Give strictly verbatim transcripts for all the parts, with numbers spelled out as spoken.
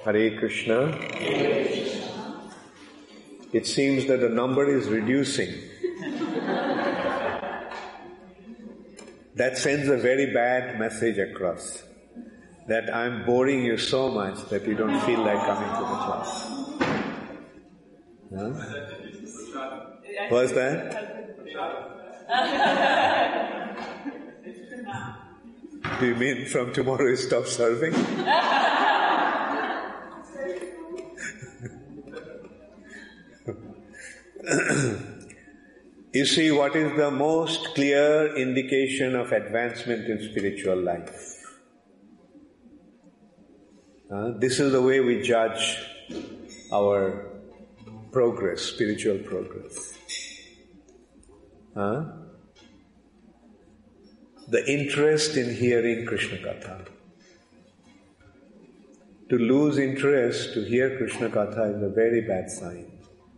Hare Krishna. It seems that the number is reducing. That sends a very bad message across. That I'm boring you so much that you don't feel like coming to the class. Huh? What's that? Do you mean from tomorrow you stop serving? You see, what is the most clear indication of advancement in spiritual life? Uh, this is the way we judge our progress, spiritual progress. Uh, the interest in hearing Krishna Katha. To lose interest to hear Krishna Katha is a very bad sign.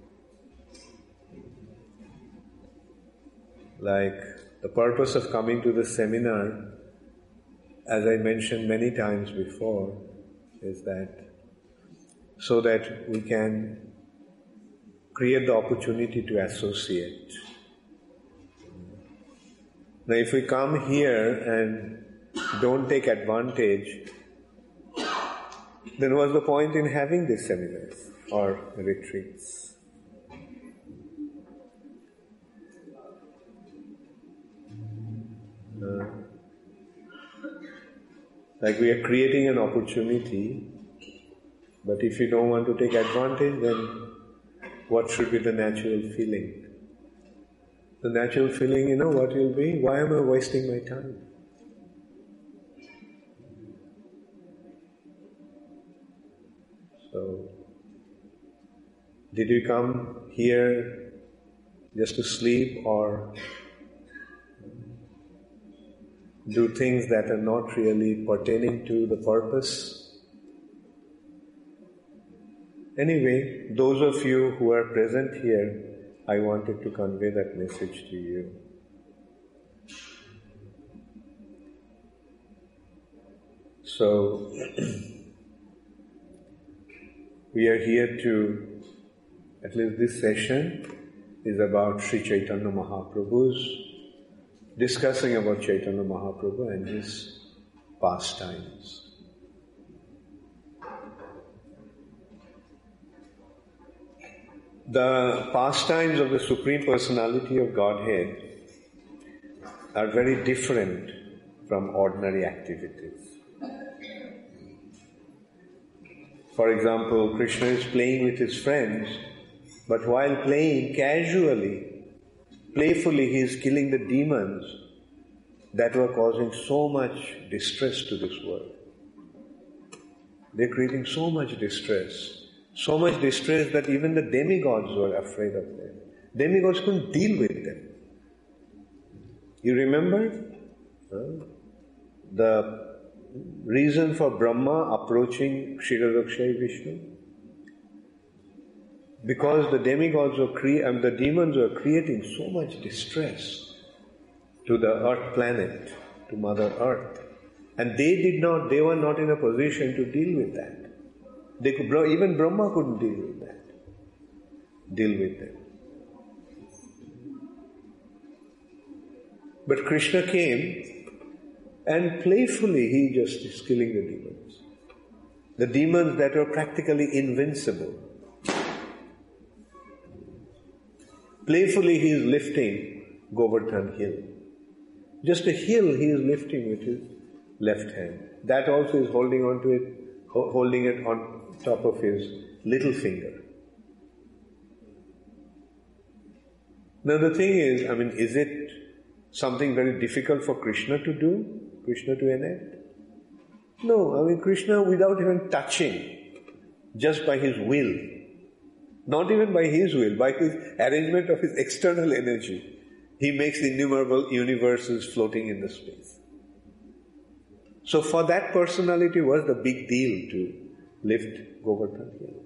Like the purpose of coming to the seminar, as I mentioned many times before, is that so that we can create the opportunity to associate. Now if we come here and don't take advantage, then what's the point in having these seminars or retreats? Uh, like we are creating an opportunity, but if you don't want to take advantage, then what should be the natural feeling? The natural feeling, you know what will be? Why am I wasting my time? So, did you come here just to sleep or do things that are not really pertaining to the purpose? Anyway, those of you who are present here, I wanted to convey that message to you. So, we are here to, at least this session is about Sri Chaitanya Mahaprabhu's, discussing about Chaitanya Mahaprabhu and his pastimes. The pastimes of the Supreme Personality of Godhead are very different from ordinary activities. For example, Krishna is playing with his friends, but while playing casually, playfully, he is killing the demons that were causing so much distress to this world. They're creating so much distress. So much distress that even the demigods were afraid of them. Demigods couldn't deal with them. You remember uh, the reason for Brahma approaching Kshirodakshai Vishnu? Because the demigods were cre- and the demons were creating so much distress to the earth planet, to Mother Earth. And they did not, they were not in a position to deal with that. They could, even Brahma couldn't deal with that, deal with them. But Krishna came and playfully he just is killing the demons. The demons that were practically invincible. Playfully he is lifting Govardhan hill. Just a hill he is lifting with his left hand. That also is holding on to it, holding it on top of his little finger. Now the thing is, I mean, is it something very difficult for Krishna to do? Krishna to enact? No, I mean Krishna without even touching, just by his will, not even by his will, by his arrangement of his external energy, he makes innumerable universes floating in the space. So for that personality was the big deal to lift Govardhan hill.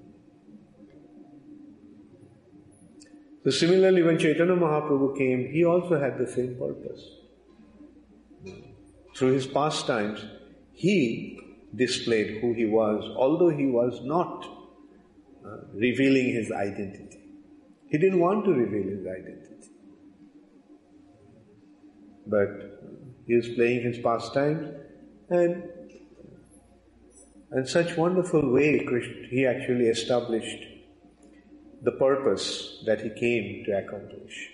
So similarly, when Chaitanya Mahaprabhu came, he also had the same purpose. Through his pastimes, he displayed who he was, although he was not uh, revealing his identity. He didn't want to reveal his identity. But he was playing his pastimes, and in such wonderful way Krishna, he actually established the purpose that he came to accomplish.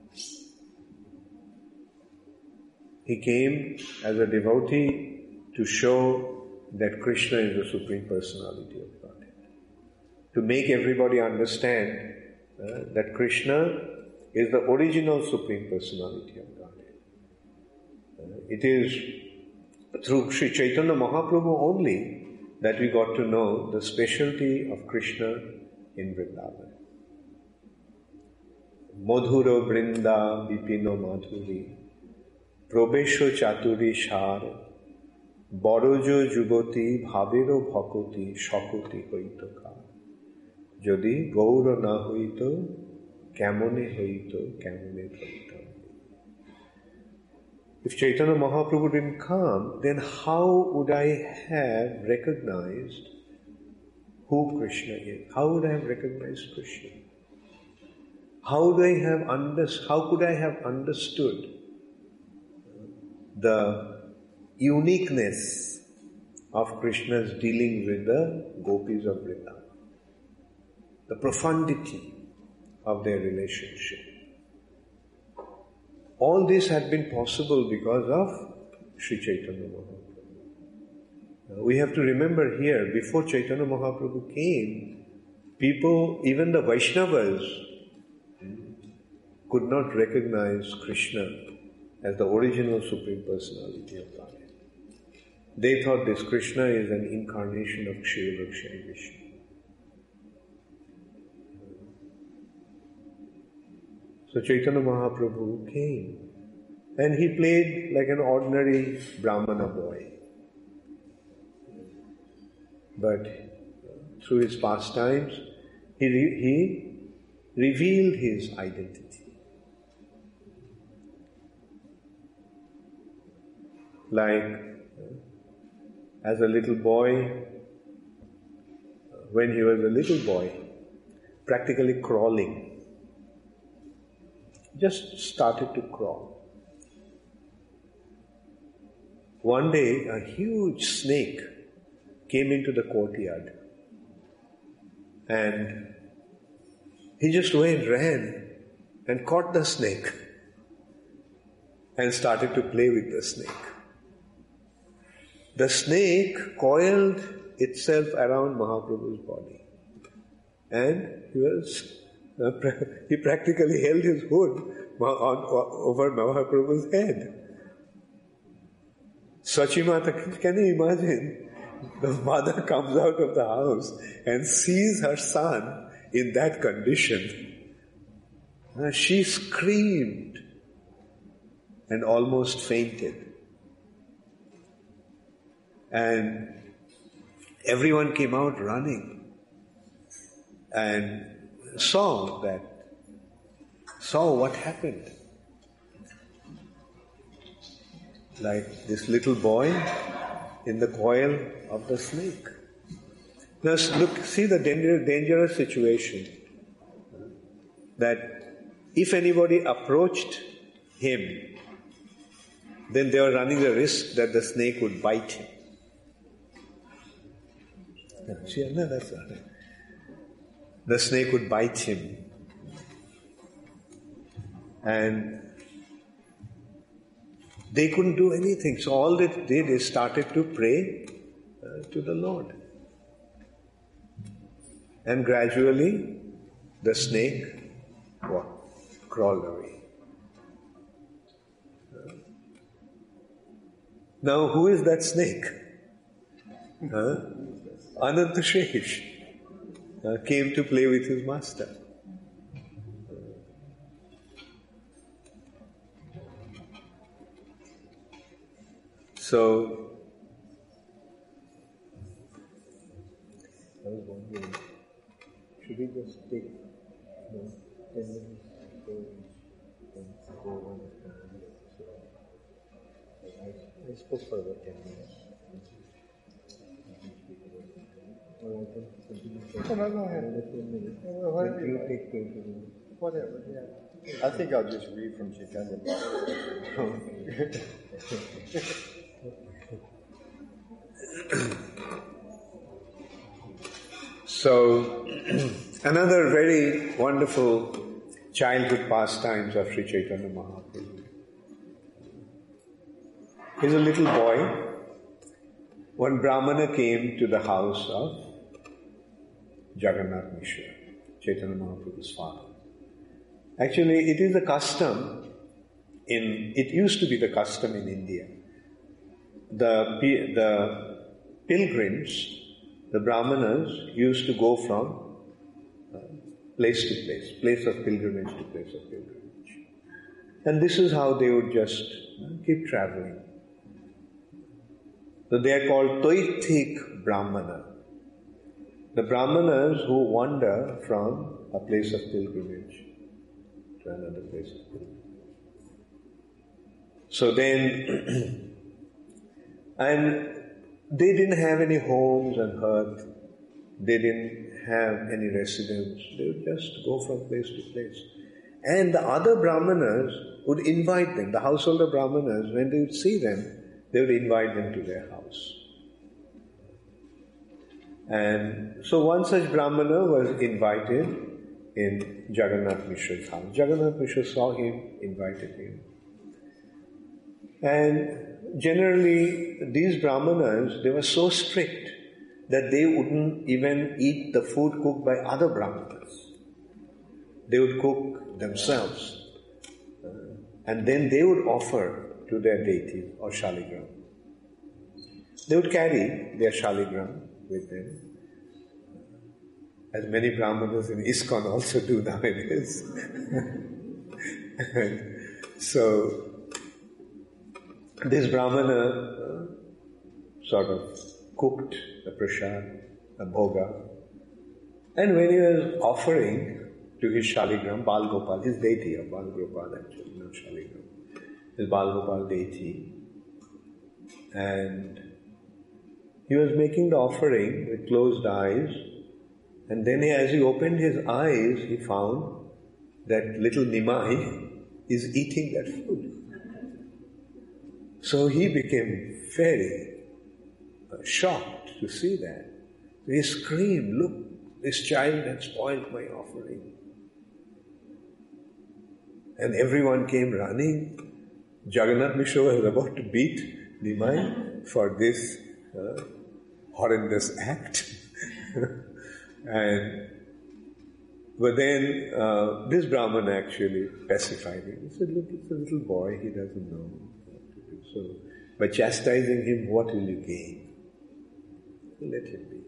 He came as a devotee to show that Krishna is the Supreme Personality of Godhead. To make everybody understand uh, that Krishna is the original Supreme Personality of Godhead. Uh, it is through Sri Chaitanya Mahaprabhu only that we got to know the specialty of Krishna in Vrindavan. Madhuro Brinda Vipino Madhuri Probesho Chaturi Shar Borojo Juboti Bhavero Bhakoti Shakoti Hoitoka Jodi Gaura Na Hoito Kamone Hoito Kamone Hoito. If Chaitanya Mahaprabhu didn't come, then how would I have recognized who Krishna is? How would I have recognized Krishna? How would I have under, how could I have understood the uniqueness of Krishna's dealing with the gopis of Vrindavan? The profundity of their relationship. All this had been possible because of Sri Chaitanya Mahaprabhu. We have to remember here, before Chaitanya Mahaprabhu came, people, even the Vaishnavas, could not recognize Krishna as the original Supreme Personality of Godhead. They thought this Krishna is an incarnation of Kshiravakshaya Vishnu. So Chaitanya Mahaprabhu came and he played like an ordinary Brahmana boy. But through his pastimes, he, re- he revealed his identity. Like as a little boy, when he was a little boy, practically crawling, just started to crawl. One day, a huge snake came into the courtyard and he just went, ran and caught the snake and started to play with the snake. The snake coiled itself around Mahaprabhu's body and he was uh, he practically held his hood on, over Mahaprabhu's head. Sachimata, can you imagine? The mother comes out of the house and sees her son in that condition. Uh, she screamed and almost fainted. And everyone came out running and saw that, saw what happened. Like this little boy in the coil of the snake. Now look, see the danger, dangerous situation. That if anybody approached him, then they were running the risk that the snake would bite him. No, that's not it. The snake would bite him. And they couldn't do anything. So all they did is started to pray uh, to the Lord. And gradually the snake what, crawled away. Uh, now who is that snake? Huh? Ananta Shesh uh, came to play with his master. So, I was wondering, should we just take you know, ten minutes to go and go on? So, I, I spoke for about ten minutes. Or I can continue. No, no, go ahead. Whatever you take place. Whatever, yeah. I think I'll just read from Chaitanya. So, another very wonderful childhood pastimes of Sri Chaitanya Mahaprabhu. He's a little boy. One Brahmana came to the house of Jagannath Mishra, Chaitanya Mahaprabhu's father. Actually, it is a custom in, it used to be the custom in India. The, the pilgrims, the Brahmanas, used to go from uh, place to place, place of pilgrimage to place of pilgrimage. And this is how they would just uh, keep traveling. So they are called Toithik Brahmana. The Brahmanas who wander from a place of pilgrimage to another place of pilgrimage. So then, and they didn't have any homes and hearth. They didn't have any residence. They would just go from place to place. And the other Brahmanas would invite them. The householder Brahmanas, when they would see them, they would invite them to their house. And so one such Brahmana was invited in Jagannath Mishra's house. Jagannath Mishra saw him, invited him. And generally, these Brahmanas, they were so strict that they wouldn't even eat the food cooked by other Brahmanas. They would cook themselves. Uh, and then they would offer to their deity or Shaligram. They would carry their Shaligram with them, as many Brahmanas in ISKCON also do nowadays. So, this Brahmana uh, sort of cooked the prasad, the bhoga, and when he was offering to his Shaligram, Bal Gopal, his deity, or Bal Gopal actually, not Shaligram, his Bal Gopal deity, and he was making the offering with closed eyes, and then he, as he opened his eyes, he found that little Nimai is eating that food. So he became very uh, shocked to see that. He screamed, "Look, this child had spoiled my offering." And everyone came running. Jagannath Mishra was about to beat Nimai for this uh, horrendous act. and But then uh, this Brahman actually pacified him. He said, "Look, it's a little boy, he doesn't know what to do. So, by chastising him, what will you gain? Let him be."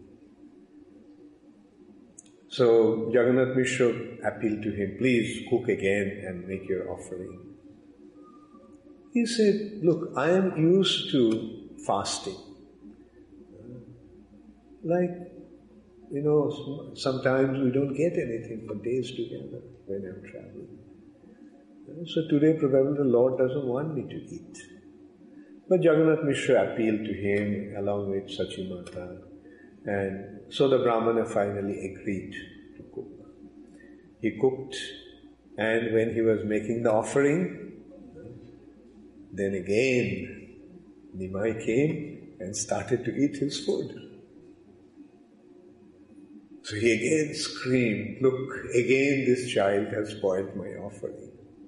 So, Jagannath Mishra appealed to him, "Please cook again and make your offering." He said, "Look, I am used to fasting. Like, you know, sometimes we don't get anything for days together when I'm traveling. So today probably the Lord doesn't want me to eat." But Jagannath Mishra appealed to him along with Sachimata, and so the Brahmana finally agreed to cook. He cooked, and when he was making the offering, then again Nimai came and started to eat his food. So he again screamed, "Look, again this child has spoiled my offering."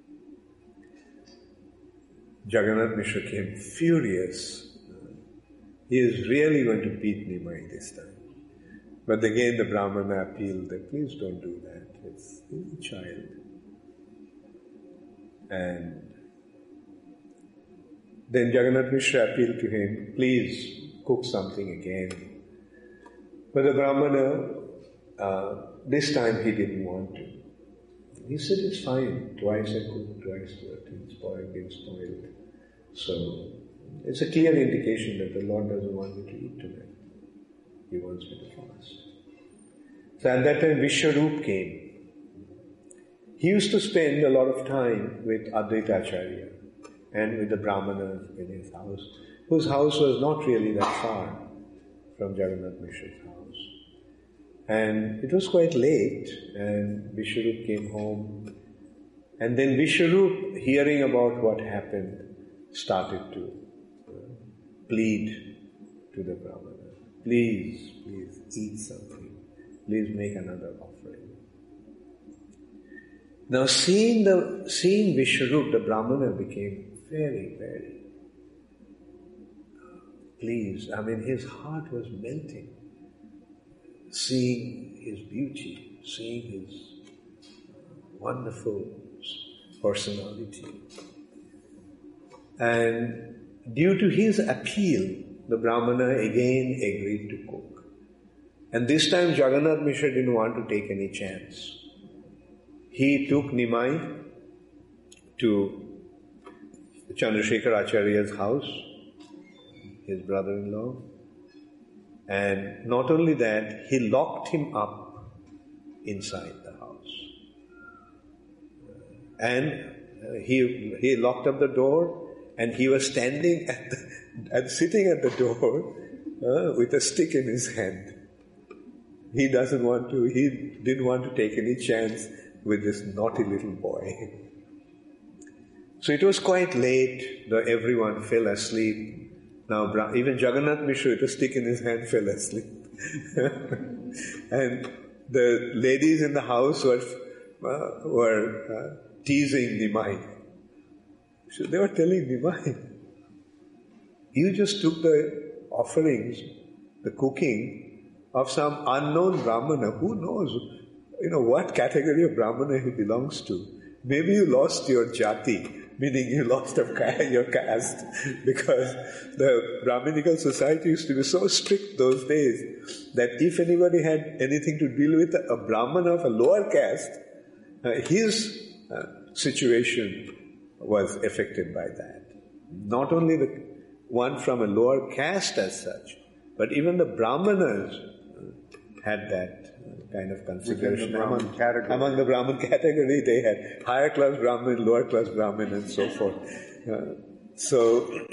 Jagannath Mishra came furious. He is really going to beat Nimai this time. But again the Brahmana appealed that, "Please don't do that. It's, it's a child." And then Jagannath Mishra appealed to him, "Please cook something again." But the Brahmana, Uh, this time he didn't want to. He said, "It's fine. Twice I cooked, twice it's spoiled, been spoiled." So it's a clear indication that the Lord doesn't want me to eat tonight. He wants me to fast. So at that time Vishwarup came. He used to spend a lot of time with Advaita Acharya and with the Brahmanas in his house, whose house was not really that far from Jagannath Mishra's house. And it was quite late, and Vishwarup came home. And then Vishwarup, hearing about what happened, started to plead to the Brahmana, please, please eat something, please make another offering. Now seeing the seeing Vishwarup, the Brahmana became very, very pleased. I mean, his heart was melting, seeing his beauty, seeing his wonderful personality. And due to his appeal, the Brahmana again agreed to cook. And this time Jagannath Mishra didn't want to take any chance. He took Nimai to Chandrasekhar Acharya's house, his brother-in-law, and not only that, he locked him up inside the house. And he he locked up the door, and he was standing at the, and sitting at the door uh, with a stick in his hand. He doesn't want to, he didn't want to take any chance with this naughty little boy. So it was quite late, though everyone fell asleep. Now even Jagannath Mishra with a stick in his hand fell asleep. And the ladies in the house were, uh, were uh, teasing Nimai. So they were telling Nimai, you just took the offerings, the cooking of some unknown Brahmana. Who knows, you know, what category of Brahmana he belongs to. Maybe you lost your jati, meaning you lost your caste, because the Brahminical society used to be so strict those days that if anybody had anything to deal with a Brahmana of a lower caste, uh, his uh, situation was affected by that. Not only the one from a lower caste as such, but even the Brahmanas had that kind of consideration. The Brahman among, category. among the Brahman category, they had higher class Brahmin, lower class Brahmin, and so forth. Uh, so,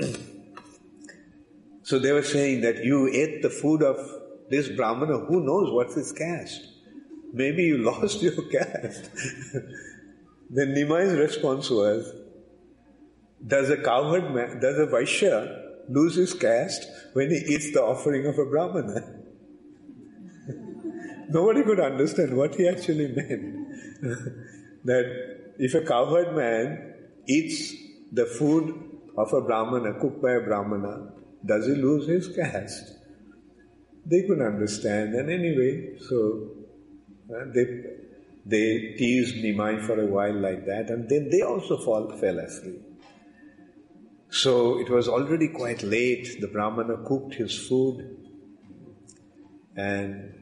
so they were saying that you ate the food of this Brahmana. Who knows what's his caste? Maybe you lost your caste. Then Nimai's response was, does a cowherd man, does a Vaishya lose his caste when he eats the offering of a Brahmana? Nobody could understand what he actually meant. That if a cowherd man eats the food of a Brahmana, cooked by a Brahmana, does he lose his caste? They couldn't understand, and anyway, so uh, they they teased Nimai for a while like that, and then they also fall, fell asleep. So it was already quite late. The Brahmana cooked his food, and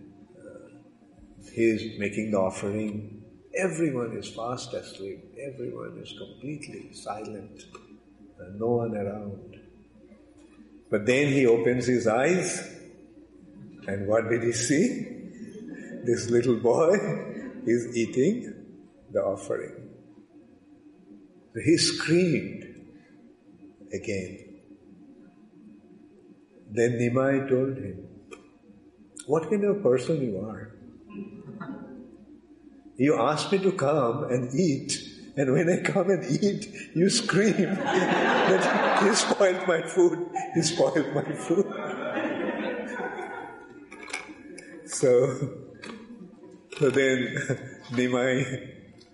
he's making the offering. Everyone is fast asleep. Everyone is completely silent. And no one around. But then he opens his eyes, and what did he see? This little boy is eating the offering. So he screamed again. Then Nimai told him, what kind of person you are? You asked me to come and eat, and when I come and eat, you scream that he spoiled my food, he spoiled my food. So, so then Nimai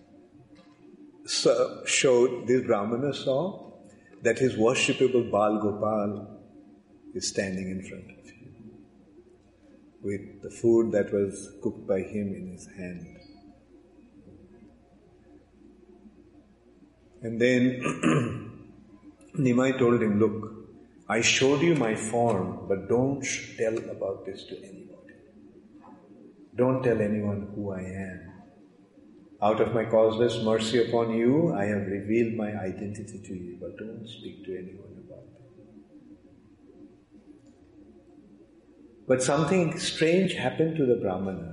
showed, this Brahmana saw that his worshipable Bal Gopal is standing in front of him with the food that was cooked by him in his hand. And then Nimai told him, look, I showed you my form, but don't tell about this to anybody. Don't tell anyone who I am. Out of my causeless mercy upon you, I have revealed my identity to you, but don't speak to anyone about it. But something strange happened to the Brahmana.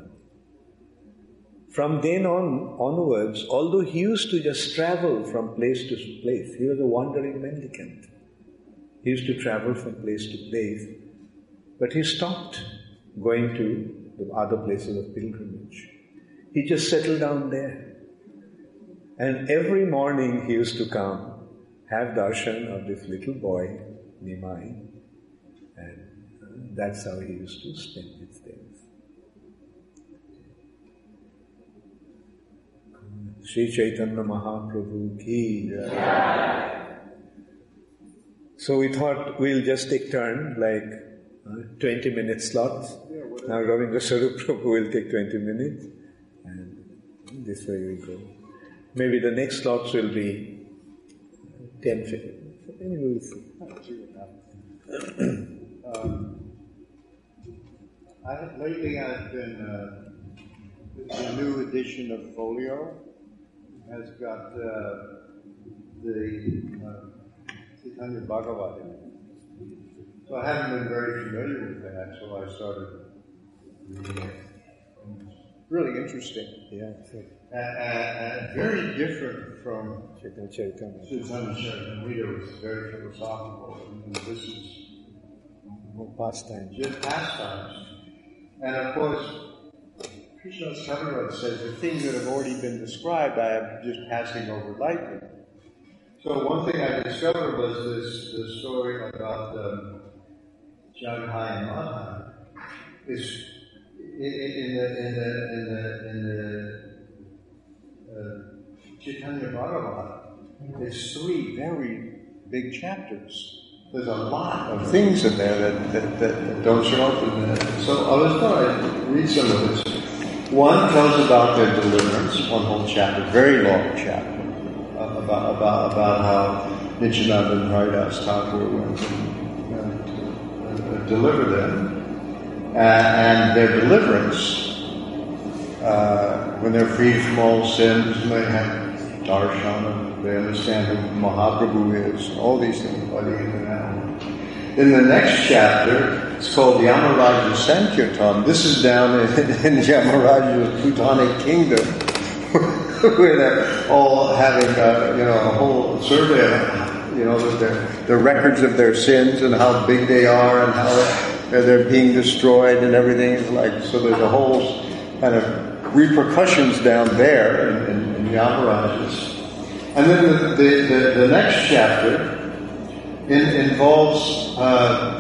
From then on, onwards, although he used to just travel from place to place, he was a wandering mendicant. He used to travel from place to place, but he stopped going to the other places of pilgrimage. He just settled down there. And every morning he used to come, have darshan of this little boy, Nimai, and that's how he used to spend his days. Sri Chaitanya Mahaprabhu ki jai. So we thought we'll just take turn, like uh, twenty minute slots. Now Ravindra Swarup Prabhu will take twenty minutes, and this way we go. Maybe the next slots will be ten, fifteen. Anyway, we'll see. um, I have, lately I've been, uh, the new edition of Folio has got uh, the uh, Chaitanya Bhagavat in it. So I haven't been very familiar with that, so I started reading it. Really interesting. Yeah. Uh, uh, very different from Chaitanya Chaitanya. Chaitanya Charitamrita, was very philosophical, and this is more pastimes. Just pastimes. And of course, Krishna's Kaviraj says the things that have already been described, I am just passing over lightly. So one thing I discovered was this, this story about um, Jagai and Madhai. Is in, in the in the in the in the uh, Chaitanya Bhagavat, there's three very big chapters. There's a lot of things in there that, that, that, that don't show up in there. So I was going to read some of this. One tells about their deliverance, one whole chapter, very long chapter, uh, about about about how Nityananda and Haridas Thakur went and uh, uh, delivered them, uh, and their deliverance, uh, when they're freed from all sins, and they have darshana, they understand who Mahaprabhu is, all these things by the end of that. In the next chapter, it's called Yamaraja Sankirtan. This is down in, in Yamaraja's Bhutanic kingdom, where they're all having, uh, you know, a whole survey of, you know, their, the records of their sins and how big they are and how they're, they're being destroyed and everything. It's like, so there's a whole kind of repercussions down there in, in, in Yamaraja's. And then the, the, the, the next chapter in, involves uh,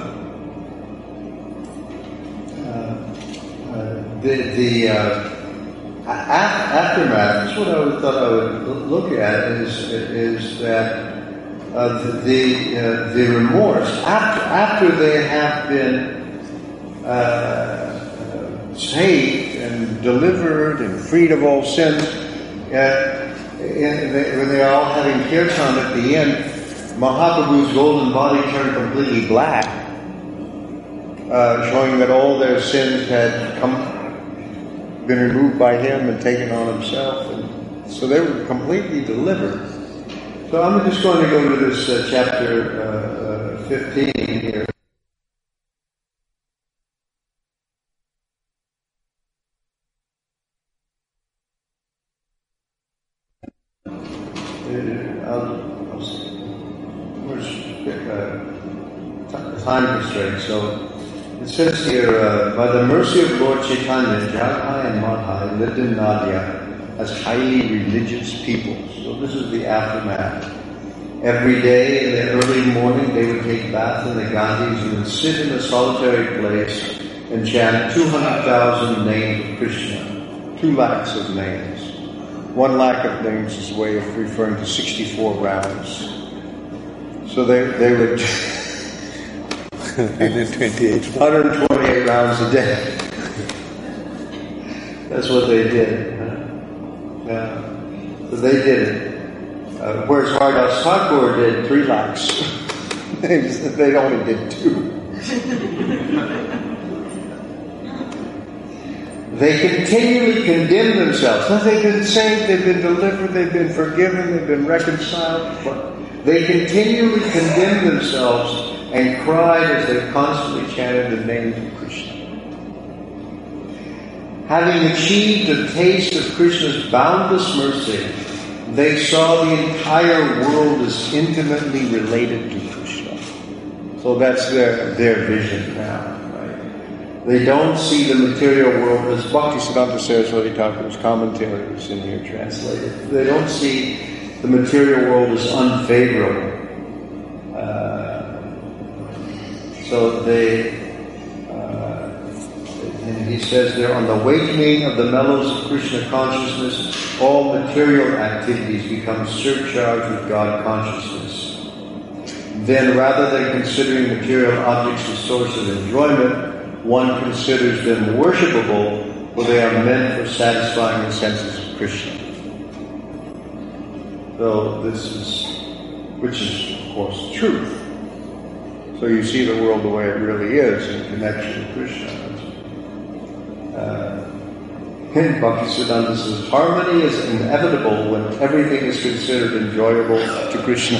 uh, uh, the, the uh, aftermath. That's what I would, thought I would look at is, is that uh, the uh, the remorse after after they have been uh, saved and delivered and freed of all sins. Uh, In, they, when they're all having kirtan at the end, Mahaprabhu's golden body turned completely black, uh, showing that all their sins had come, been removed by him and taken on himself. And so they were completely delivered. So I'm just going to go to this uh, chapter uh, uh, fifteen here. Time constraints. So it says here, uh, by the mercy of Lord Chaitanya, Jagai and Madhai lived in Nadia as highly religious people. So this is the aftermath. Every day in the early morning they would take bath in the Gandhis and would sit in a solitary place and chant two hundred thousand names of Krishna. Two lakhs of names. One lakh of names is a way of referring to sixty-four rounds. So they, they would... one hundred twenty-eight. one hundred twenty-eight rounds a day. That's what they did. Huh? Yeah. So they did it. Uh, whereas Haridas Thakur did three lakhs. They only did two. They continually condemn themselves. Now they've been saved, they've been delivered, they've been forgiven, they've been reconciled. But they continually condemn themselves and cried as they constantly chanted the names of Krishna. Having achieved a taste of Krishna's boundless mercy, they saw the entire world as intimately related to Krishna. So that's their, their vision now, right? They don't see the material world, as Bhaktisiddhanta Saraswati Thakur's commentary is in here translated. They don't see the material world as unfavorable. Uh, so they, uh, and he says there, on the awakening of the mellows of Krishna consciousness, all material activities become surcharged with God consciousness. Then, rather than considering material objects the source of enjoyment, one considers them worshipable, for they are meant for satisfying the senses of Krishna. So this is, which is, of course, the truth. So you see the world the way it really is in connection with Krishna. Uh, and Bhaktisiddhanta says, harmony is inevitable when everything is considered enjoyable to Krishna.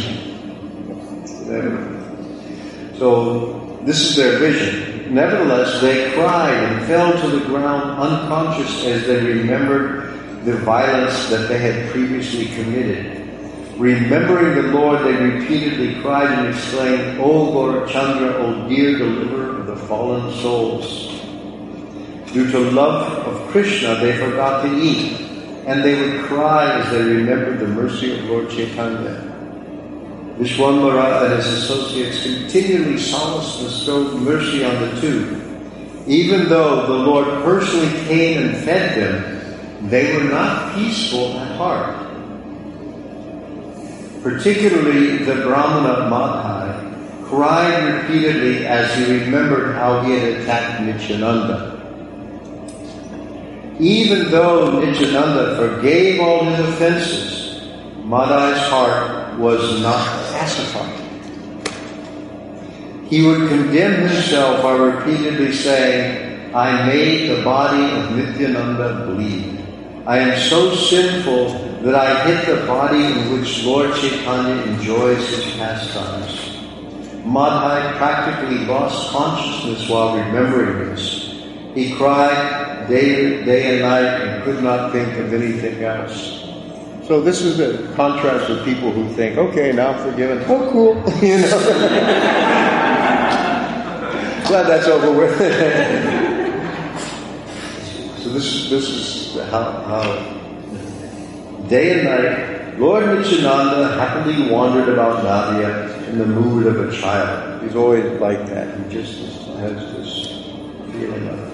So this is their vision. Nevertheless, they cried and fell to the ground unconscious as they remembered the violence that they had previously committed. Remembering the Lord, they repeatedly cried and exclaimed, O Lord Chandra, O dear deliverer of the fallen souls. Due to love of Krishna, they forgot to eat, and they would cry as they remembered the mercy of Lord Chaitanya. Vishwambara and his associates continually solaced and bestowed mercy on the two. Even though the Lord personally came and fed them, they were not peaceful at heart. Particularly the Brahmana Madhai cried repeatedly as he remembered how he had attacked Nityananda. Even though Nityananda forgave all his offenses, Madhai's heart was not pacified. He would condemn himself by repeatedly saying, I made the body of Nityananda bleed. I am so sinful that I hit the body in which Lord Chaitanya enjoys his pastimes. Madhai practically lost consciousness while remembering this. He cried day, day and night and could not think of anything else. So this is the contrast with people who think, okay, now I'm forgiven. Oh, cool. You know. Glad that's over with. So this is this is how, how day and night, Lord Nityananda happily wandered about Nadia in the mood of a child. He's always like that. He just has this feeling of it.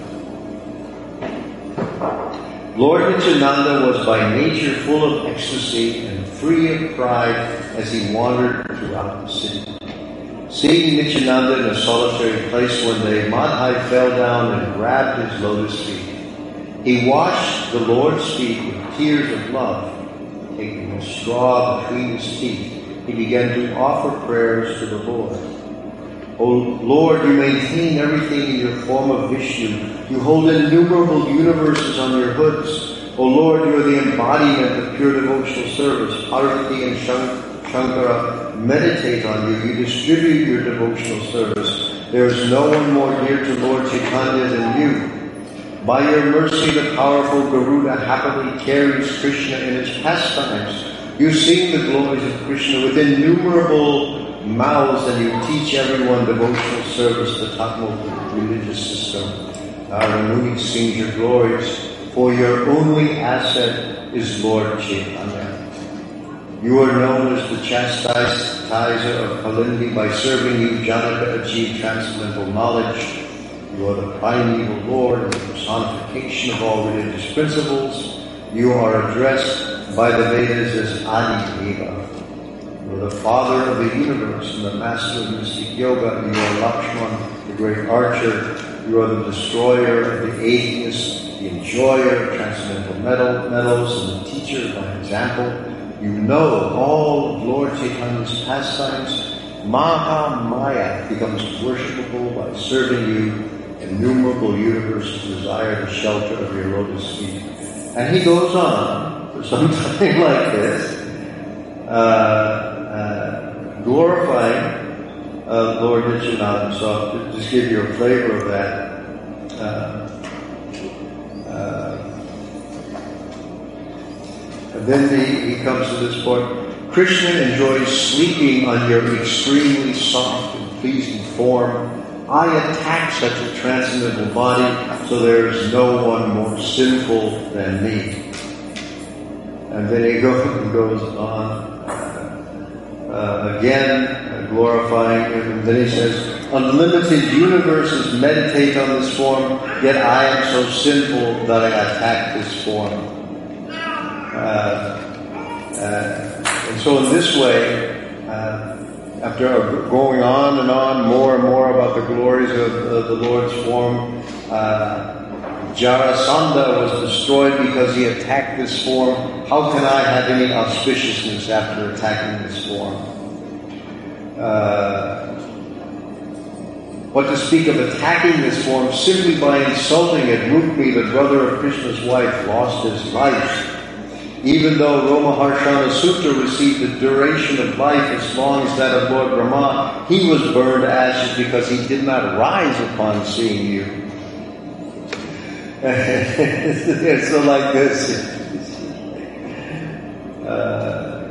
Lord Nityananda was by nature full of ecstasy and free of pride as he wandered throughout the city. Seeing Nityananda in a solitary place one day, Madhai fell down and grabbed his lotus feet. He washed the Lord's feet with tears of love. Taking a straw between his teeth, he began to offer prayers to the Lord. O Lord, you maintain everything in your form of Vishnu. You hold innumerable universes on your hoods. O Lord, you are the embodiment of pure devotional service. Parvati and Shankara meditate on you. You distribute your devotional service. There is no one more dear to Lord Chaitanya than you. By your mercy, the powerful Garuda happily carries Krishna in his pastimes. You sing the glories of Krishna with innumerable mouths, and you teach everyone devotional service, the topmost religious system. Our Muni sings your glories, for your only asset is Lord Chaitanya. You are known as the chastiser of Kalindi. By serving you, Janaka achieved transcendental knowledge. You are the primeval Lord and the personification of all religious principles. You are addressed by the Vedas as Adi Deva. You are the father of the universe and the master of mystic yoga. You are Lakshman, the great archer. You are the destroyer of the atheists, the enjoyer of transcendental medals, and the teacher by example. You know all of Lord Chaitanya's pastimes. Maha Maya becomes worshipable by serving you. Innumerable universes desire the shelter of your lotus feet. And he goes on for some time like this, uh, uh, glorifying uh, Lord Nityananda. So I'll just give you a flavor of that. Uh, uh, and then he, he comes to this point. Krishna enjoys sleeping on your extremely soft and pleasing form. I attack such a transcendental body, so there is no one more sinful than me. And then he goes, goes on uh, again, uh, glorifying him. And then he says, unlimited universes meditate on this form, yet I am so sinful that I attack this form. Uh, uh, and so in this way, uh, after going on and on more and more about the glories of uh, the Lord's form, uh, Jarasandha was destroyed because he attacked this form. How can I have any auspiciousness after attacking this form? Uh, what to speak of attacking this form simply by insulting it? Rukmi, the brother of Krishna's wife, lost his life. Even though Romaharshana Sutta received the duration of life as long as that of Lord Brahma, he was burned to ashes because he did not rise upon seeing you. So like this. Uh,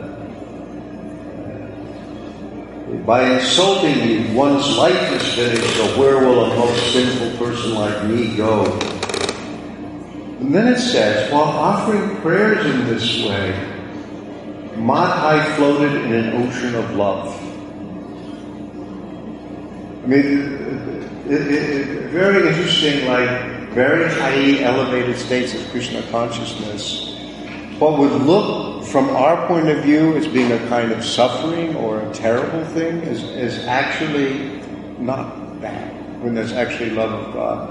by insulting you, one's life is finished, so where will a most sinful person like me go? And then it says, while offering prayers in this way, Madhai floated in an ocean of love. I mean, it, it, it, very interesting, like very high elevated states of Krishna consciousness. What would look from our point of view as being a kind of suffering or a terrible thing is, is actually not bad, when there's actually love of God.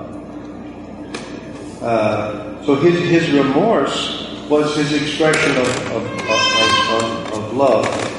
Uh, so his, his remorse was his expression of, of, of, of, of love.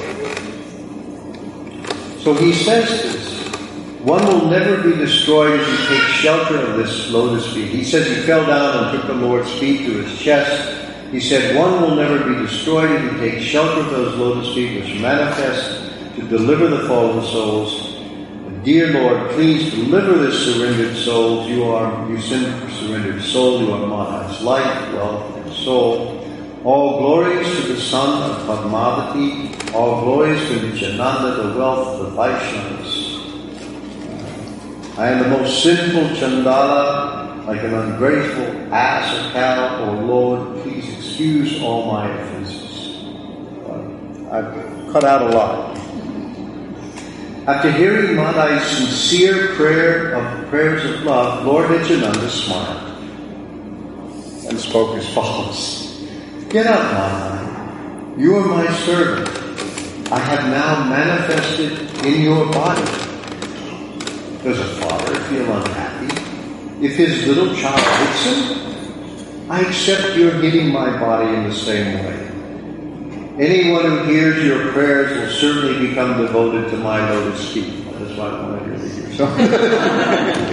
So he says this, one will never be destroyed if you take shelter of this lotus feet. He says he fell down and took the Lord's feet to his chest. He said, one will never be destroyed if you take shelter of those lotus feet which manifest to deliver the fallen souls. Dear Lord, please deliver this surrendered soul. You are, you surrendered soul, you are Madhai's life, wealth, and soul. All glories to the son of Padmavati. All glories to Nityananda, the wealth of the Vaishnavas. I am the most sinful Chandala, like an ungrateful ass or cow. O Lord, please excuse all my offenses. I've cut out a lot. After hearing Madhai's sincere prayer of prayers of love, Lord Nityananda smiled and spoke as follows. Get up, Madhai. You are my servant. I have now manifested in your body. Does a father feel unhappy if his little child hits him? I accept your hitting my body in the same way. Anyone who hears your prayers will certainly become devoted to my lotus feet. That's why I wanted to hear so.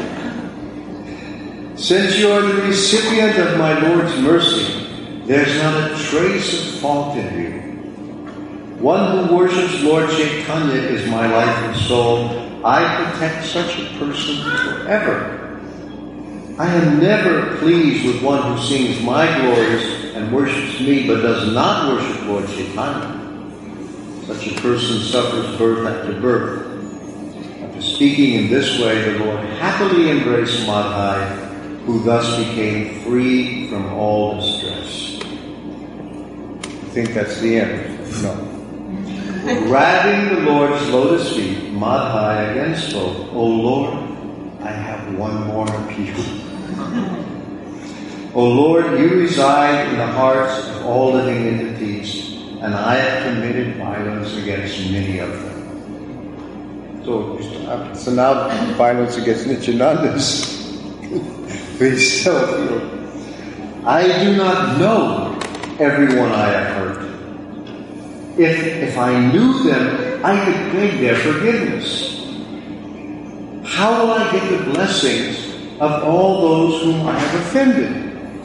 Since you are the recipient of my Lord's mercy, there's not a trace of fault in you. One who worships Lord Chaitanya is my life and soul. I protect such a person forever. I am never pleased with one who sings my glories and worships me, but does not worship Lord Chaitanya. Such a person suffers birth after birth. After speaking in this way, the Lord happily embraced Madhai, who thus became free from all distress. I think that's the end. No. Grabbing the Lord's lotus feet, Madhai again spoke, O Lord, I have one more appeal. O Lord, you reside in the hearts of all living entities, and I have committed violence against many of them. So, so now violence against Nityananda's himself. I do not know everyone I have hurt. If, if I knew them, I could beg their forgiveness. How will I get the blessings of all those whom I have offended?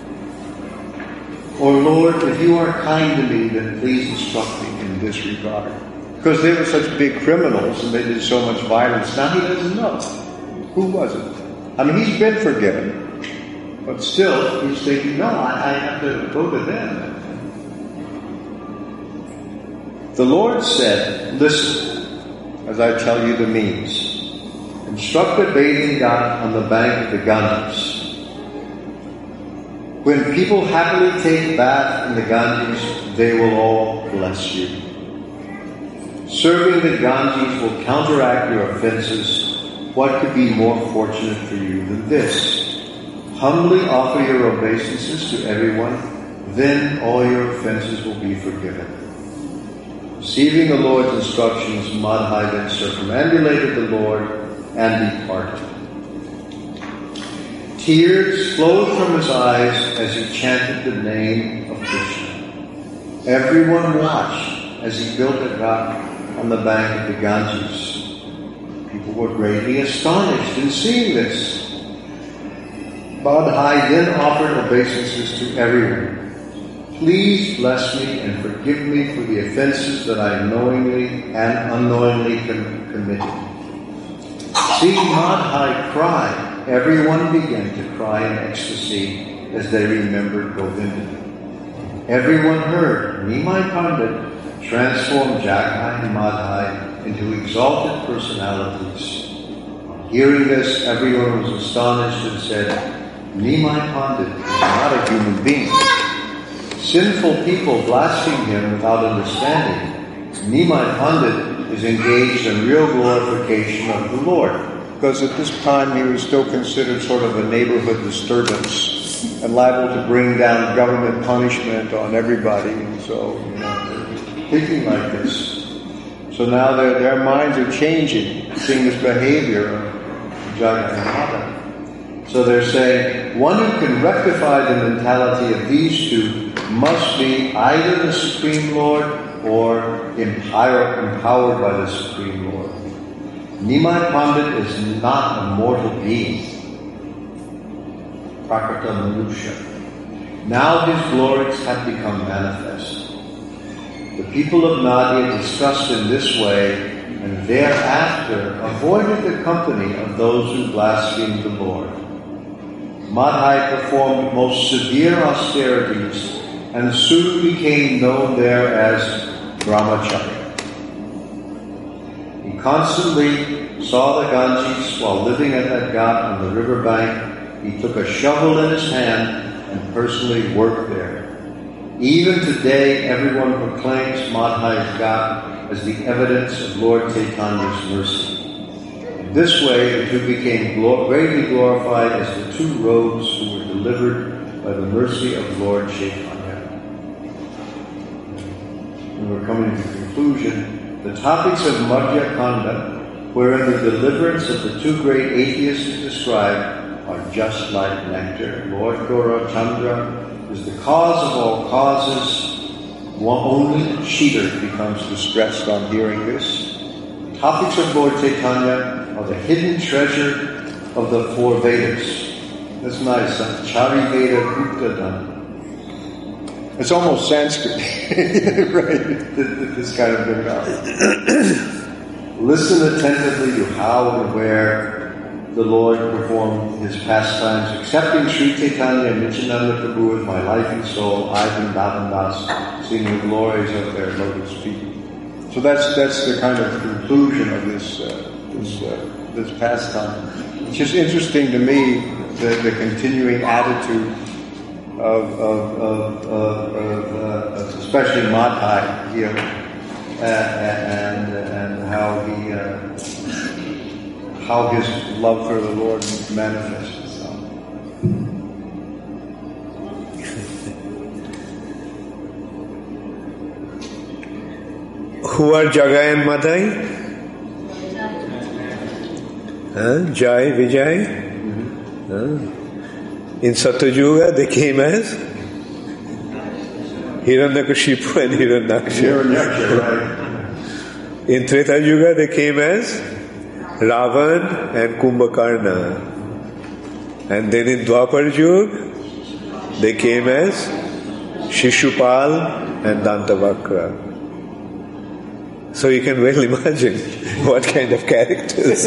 O Lord, if you are kind to me, then please instruct me in this regard. Because they were such big criminals and they did so much violence. Now he doesn't know. Who was it? I mean, he's been forgiven. But still, he's thinking, no, I, I have to go to them. The Lord said, listen, as I tell you the means. And construct a bathing ghat on the bank of the Ganges. When people happily take bath in the Ganges, they will all bless you. Serving the Ganges will counteract your offenses. What could be more fortunate for you than this? Humbly offer your obeisances to everyone, then all your offenses will be forgiven. Receiving the Lord's instructions, Madhai then circumambulated the Lord and departed. Tears flowed from his eyes as he chanted the name of Krishna. Everyone watched as he built a ghat on the bank of the Ganges. People were greatly astonished in seeing this. Madhai then offered obeisances to everyone. Please bless me and forgive me for the offenses that I knowingly and unknowingly com- committed. Seeing Madhai cry, everyone began to cry in ecstasy as they remembered Govinda. Everyone heard Nimai Pandit transform Jagai and Madhai into exalted personalities. Hearing this, everyone was astonished and said, Nimai Pandit is not a human being. Sinful people blaspheme him without understanding. Nimai Pandit is engaged in real glorification of the Lord. Because at this time he was still considered sort of a neighborhood disturbance and liable to bring down government punishment on everybody. And so, you know, they're thinking like this. So now their, their minds are changing, seeing this behavior of Jagai and Madhai. So they're saying, one who can rectify the mentality of these two must be either the Supreme Lord or empower, empowered by the Supreme Lord. Nimai Pandit is not a mortal being. Prakrata Manusha. Now his glories have become manifest. The people of Nadia discussed in this way, and thereafter avoided the company of those who blasphemed the Lord. Madhai performed most severe austerities and soon became known there as Brahmacharya. He constantly saw the Ganges while living at that ghat on the riverbank. He took a shovel in his hand and personally worked there. Even today, everyone proclaims Madhai's ghat as the evidence of Lord Chaitanya's mercy. In this way, the two became glor- greatly glorified as the two robes who were delivered by the mercy of Lord Chaitanya. And we're coming to the conclusion. The topics of Madhya Kanda, wherein the deliverance of the two great atheists is described, are just like nectar. Lord Gaurachandra is the cause of all causes. One only a cheater becomes distressed on hearing this. Topics of Lord Chaitanya are the hidden treasure of the four Vedas. That's nice, huh? Chari Veda Guptadhan. It's almost Sanskrit, right? This kind of thing. Listen attentively to how and where the Lord performed his pastimes, accepting Sri Chaitanya and Nityananda Prabhu as my life and soul, I Vrindavan Das, singing the glories of their lotus feet. So that's that's the kind of conclusion of this uh, this uh, this pastime. It's just interesting to me the, the continuing attitude of of of, of, of uh, especially Madhai here, uh, and and how he uh, how his love for the Lord manifests itself. Who are Jagai and Madhai? Huh? Jai, Vijay? Mm-hmm. Huh? In Satyuga, they came as Hiranyakashipu and Hiranyaksha. Hiranyaksha, right. In Treta Yuga, they came as Ravan and Kumbhakarna. And then in Dwapar Yuga, they came as Shishupal and Dantavakra. So you can well imagine what kind of characters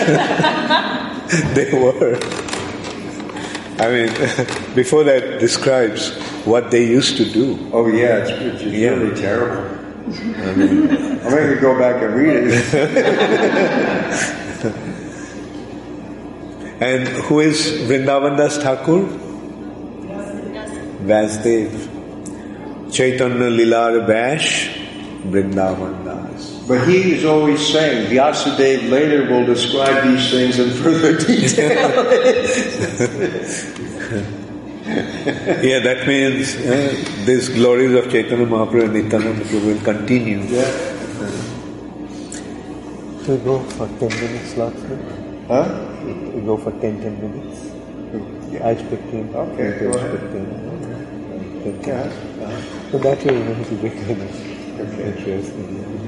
they were. I mean, before that describes what they used to do. Oh yeah, it's, it's yeah. really terrible. I mean, I'm going to go back and read it. And who is Vrindavan Das Thakur? Vasudev. Chaitanya Lilar Bash, Vrindavan Das. But he is always saying, Vyasadeva later will describe these things in further detail. Yeah, that means uh, these glories of Chaitanya Mahaprabhu and Nityananda Prabhu will continue. Yeah. So we go for ten minutes slots? Huh? We go for ten, ten minutes? Yeah. Age fifteen. Okay, go ahead. fifteen. Yeah. Uh-huh. So that way, you know, it will be kind of Okay. interesting.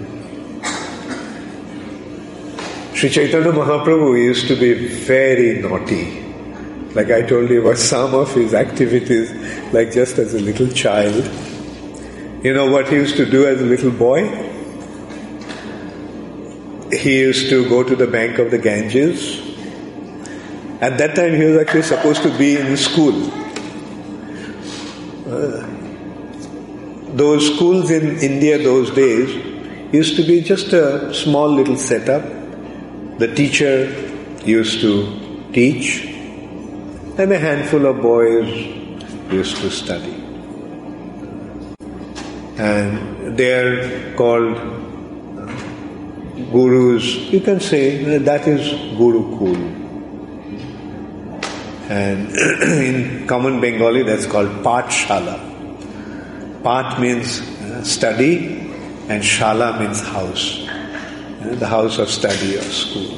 Sri Chaitanya Mahaprabhu used to be very naughty. Like I told you about some of his activities, like just as a little child. You know what he used to do as a little boy? He used to go to the bank of the Ganges. At that time he was actually supposed to be in school. Uh, those schools in India those days used to be just a small little setup. The teacher used to teach, and a handful of boys used to study. And they're called gurus. You can say that is Gurukul. And in common Bengali that's called Pathshala. Path means study and Shala means house. The house of study or school.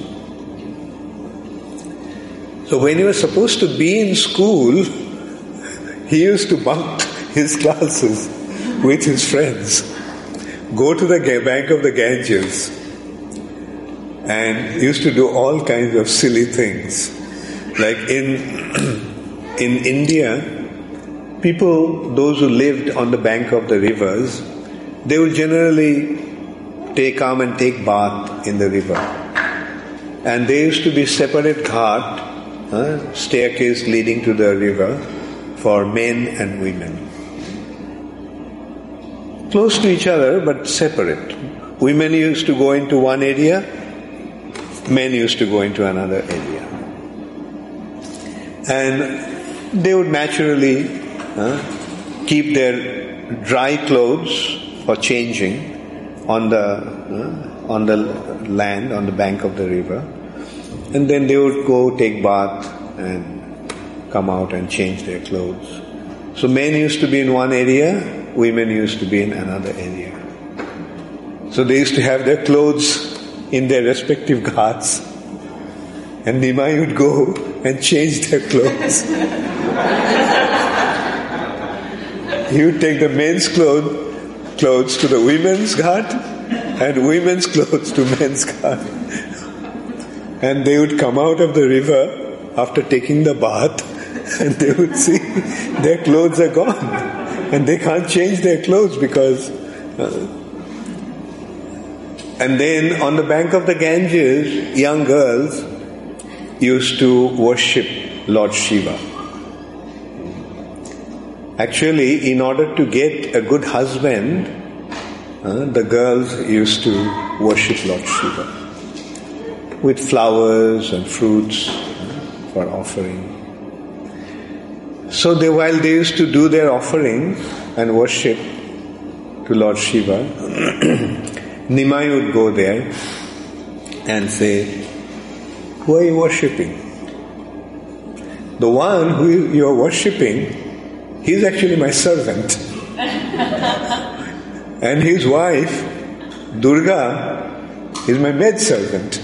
So when he was supposed to be in school, he used to bunk his classes with his friends, go to the bank of the Ganges, and used to do all kinds of silly things. Like in in India, people, those who lived on the bank of the rivers, they would generally take come and take bath in the river. And there used to be separate ghat, uh, staircase leading to the river for men and women. Close to each other but separate. Women used to go into one area, men used to go into another area. And they would naturally uh, keep their dry clothes for changing on the uh, on the land, on the bank of the river, and then they would go take bath and come out and change their clothes. So men used to be in one area, women used to be in another area. So they used to have their clothes in their respective ghats, and Nimai would go and change their clothes. He would take the men's clothes clothes to the women's ghat and women's clothes to men's ghat. And they would come out of the river after taking the bath and they would see their clothes are gone and they can't change their clothes because... Uh, and then on the bank of the Ganges, young girls used to worship Lord Shiva. Actually, in order to get a good husband, uh, the girls used to worship Lord Shiva with flowers and fruits uh, for offering. So they, while they used to do their offering and worship to Lord Shiva, Nimai would go there and say, "Who are you worshipping?" The one who you are worshipping, he's actually my servant. And his wife, Durga, is my maidservant.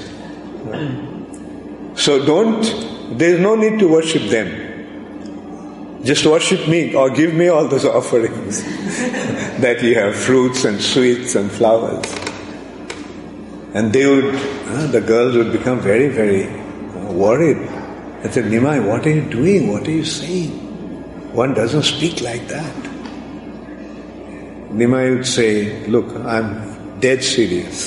So don't, there's no need to worship them. Just worship me or give me all those offerings that you have, fruits and sweets and flowers. And they would, uh, the girls would become very, very uh, worried. They said, "Nimai, what are you doing? What are you saying? One doesn't speak like that." Nimai would say, "Look, I'm dead serious.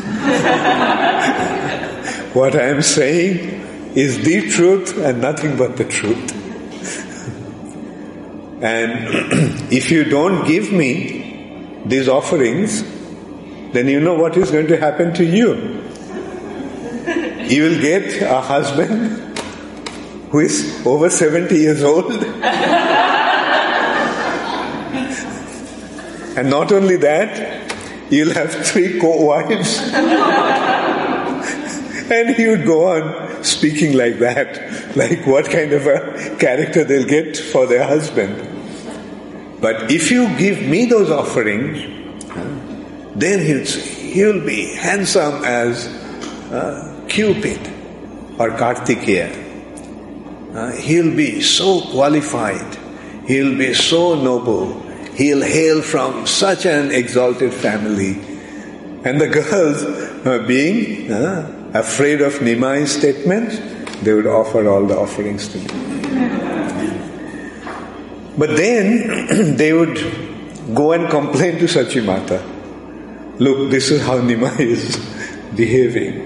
What I am saying is the truth and nothing but the truth. And if you don't give me these offerings, then you know what is going to happen to you. You will get a husband who is over seventy years old. And not only that, you'll have three co-wives. And he would go on speaking like that, like what kind of a character they'll get for their husband. But if you give me those offerings, then he'll, he'll be handsome as uh, Cupid or Kartikeya. Uh, he'll be so qualified, he'll be so noble, he'll hail from such an exalted family. And the girls, uh, being uh, afraid of Nimai's statements, they would offer all the offerings to him. But then they would go and complain to Sachimata. Look, this is how Nimai is behaving.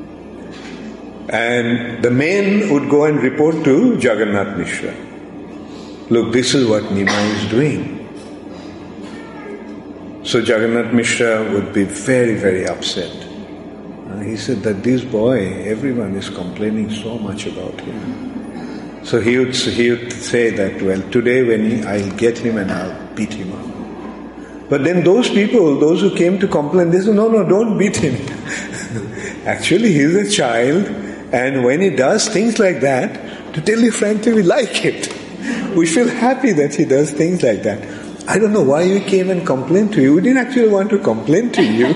And the men would go and report to Jagannath Mishra. Look, this is what Nimai is doing. So Jagannath Mishra would be very, very upset. Uh, he said that this boy, everyone is complaining so much about him. So he would, he would say that, well, today when he, I'll get him and I'll beat him up. But then those people, those who came to complain, they said, no, no, don't beat him. Actually, he's a child, and when he does things like that, to tell you frankly, we like it. We feel happy that he does things like that. I don't know why we came and complained to you. We didn't actually want to complain to you.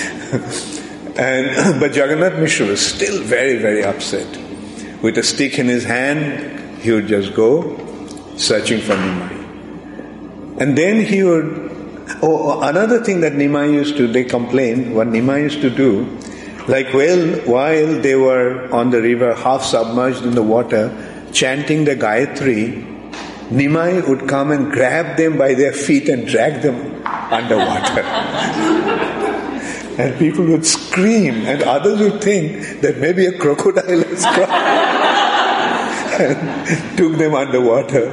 and But Jagannath Mishra was still very, very upset. With a stick in his hand, he would just go searching for Nimai. And then he would... Oh, another thing that Nimai used to, they complained, what Nimai used to do, like well, while they were on the river, half submerged in the water, chanting the Gayatri, Nimai would come and grab them by their feet and drag them underwater. And people would scream, and others would think that maybe a crocodile has come and took them underwater.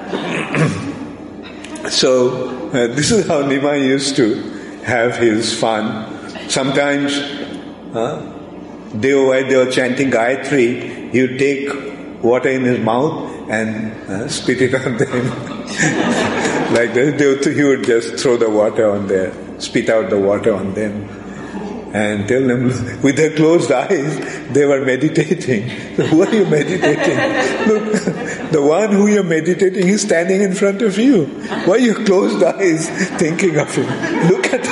So, uh, this is how Nimai used to have his fun. Sometimes, uh, they were, while they were chanting Gayatri, he would take water in his mouth and uh, spit it on them. Like that, they would, he would just throw the water on there, spit out the water on them, and tell them, with their closed eyes, they were meditating. So who are you meditating? Look, the one who you're meditating is standing in front of you. Why are your closed eyes thinking of him? Look at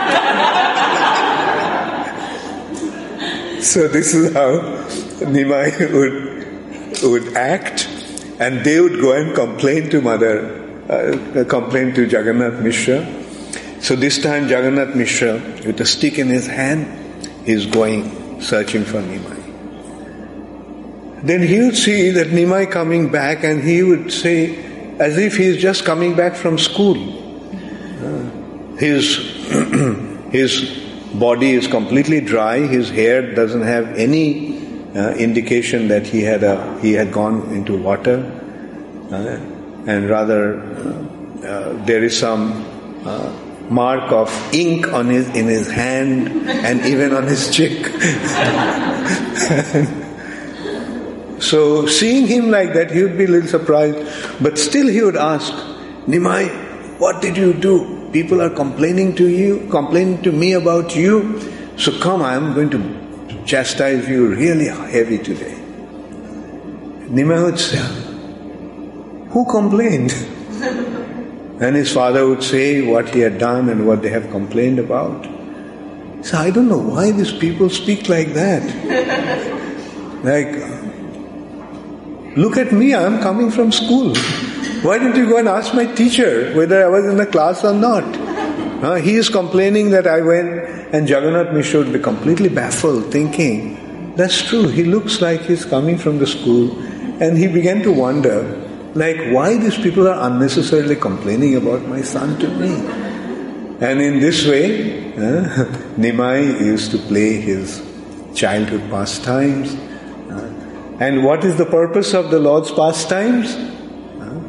him. So this is how Nimai would, would act, and they would go and complain to Mother, uh, complain to Jagannath Mishra. So this time Jagannath Mishra, with a stick in his hand, is going searching for Nimai. Then he would see that Nimai coming back, and he would say, as if he is just coming back from school. Uh, his his body is completely dry. His hair doesn't have any uh, indication that he had a he had gone into water, uh, and rather uh, uh, there is some uh, mark of ink on his in his hand and even on his cheek. So seeing him like that, he would be a little surprised, but still he would ask, Nimai, what did you do? People are complaining to you, complaining to me about you. So come, I am going to chastise you really heavy today. Nimai would say, who complained? And his father would say what he had done and what they have complained about. So I don't know why these people speak like that. Like, look at me, I am coming from school. Why didn't you go and ask my teacher whether I was in the class or not? Uh, he is complaining that I went, and Jagannath Mishra would be completely baffled, thinking, that's true, he looks like he's coming from the school. And he began to wonder, like, why these people are unnecessarily complaining about my son to me? And in this way, uh, Nimai used to play his childhood pastimes. Uh, and what is the purpose of the Lord's pastimes? Uh,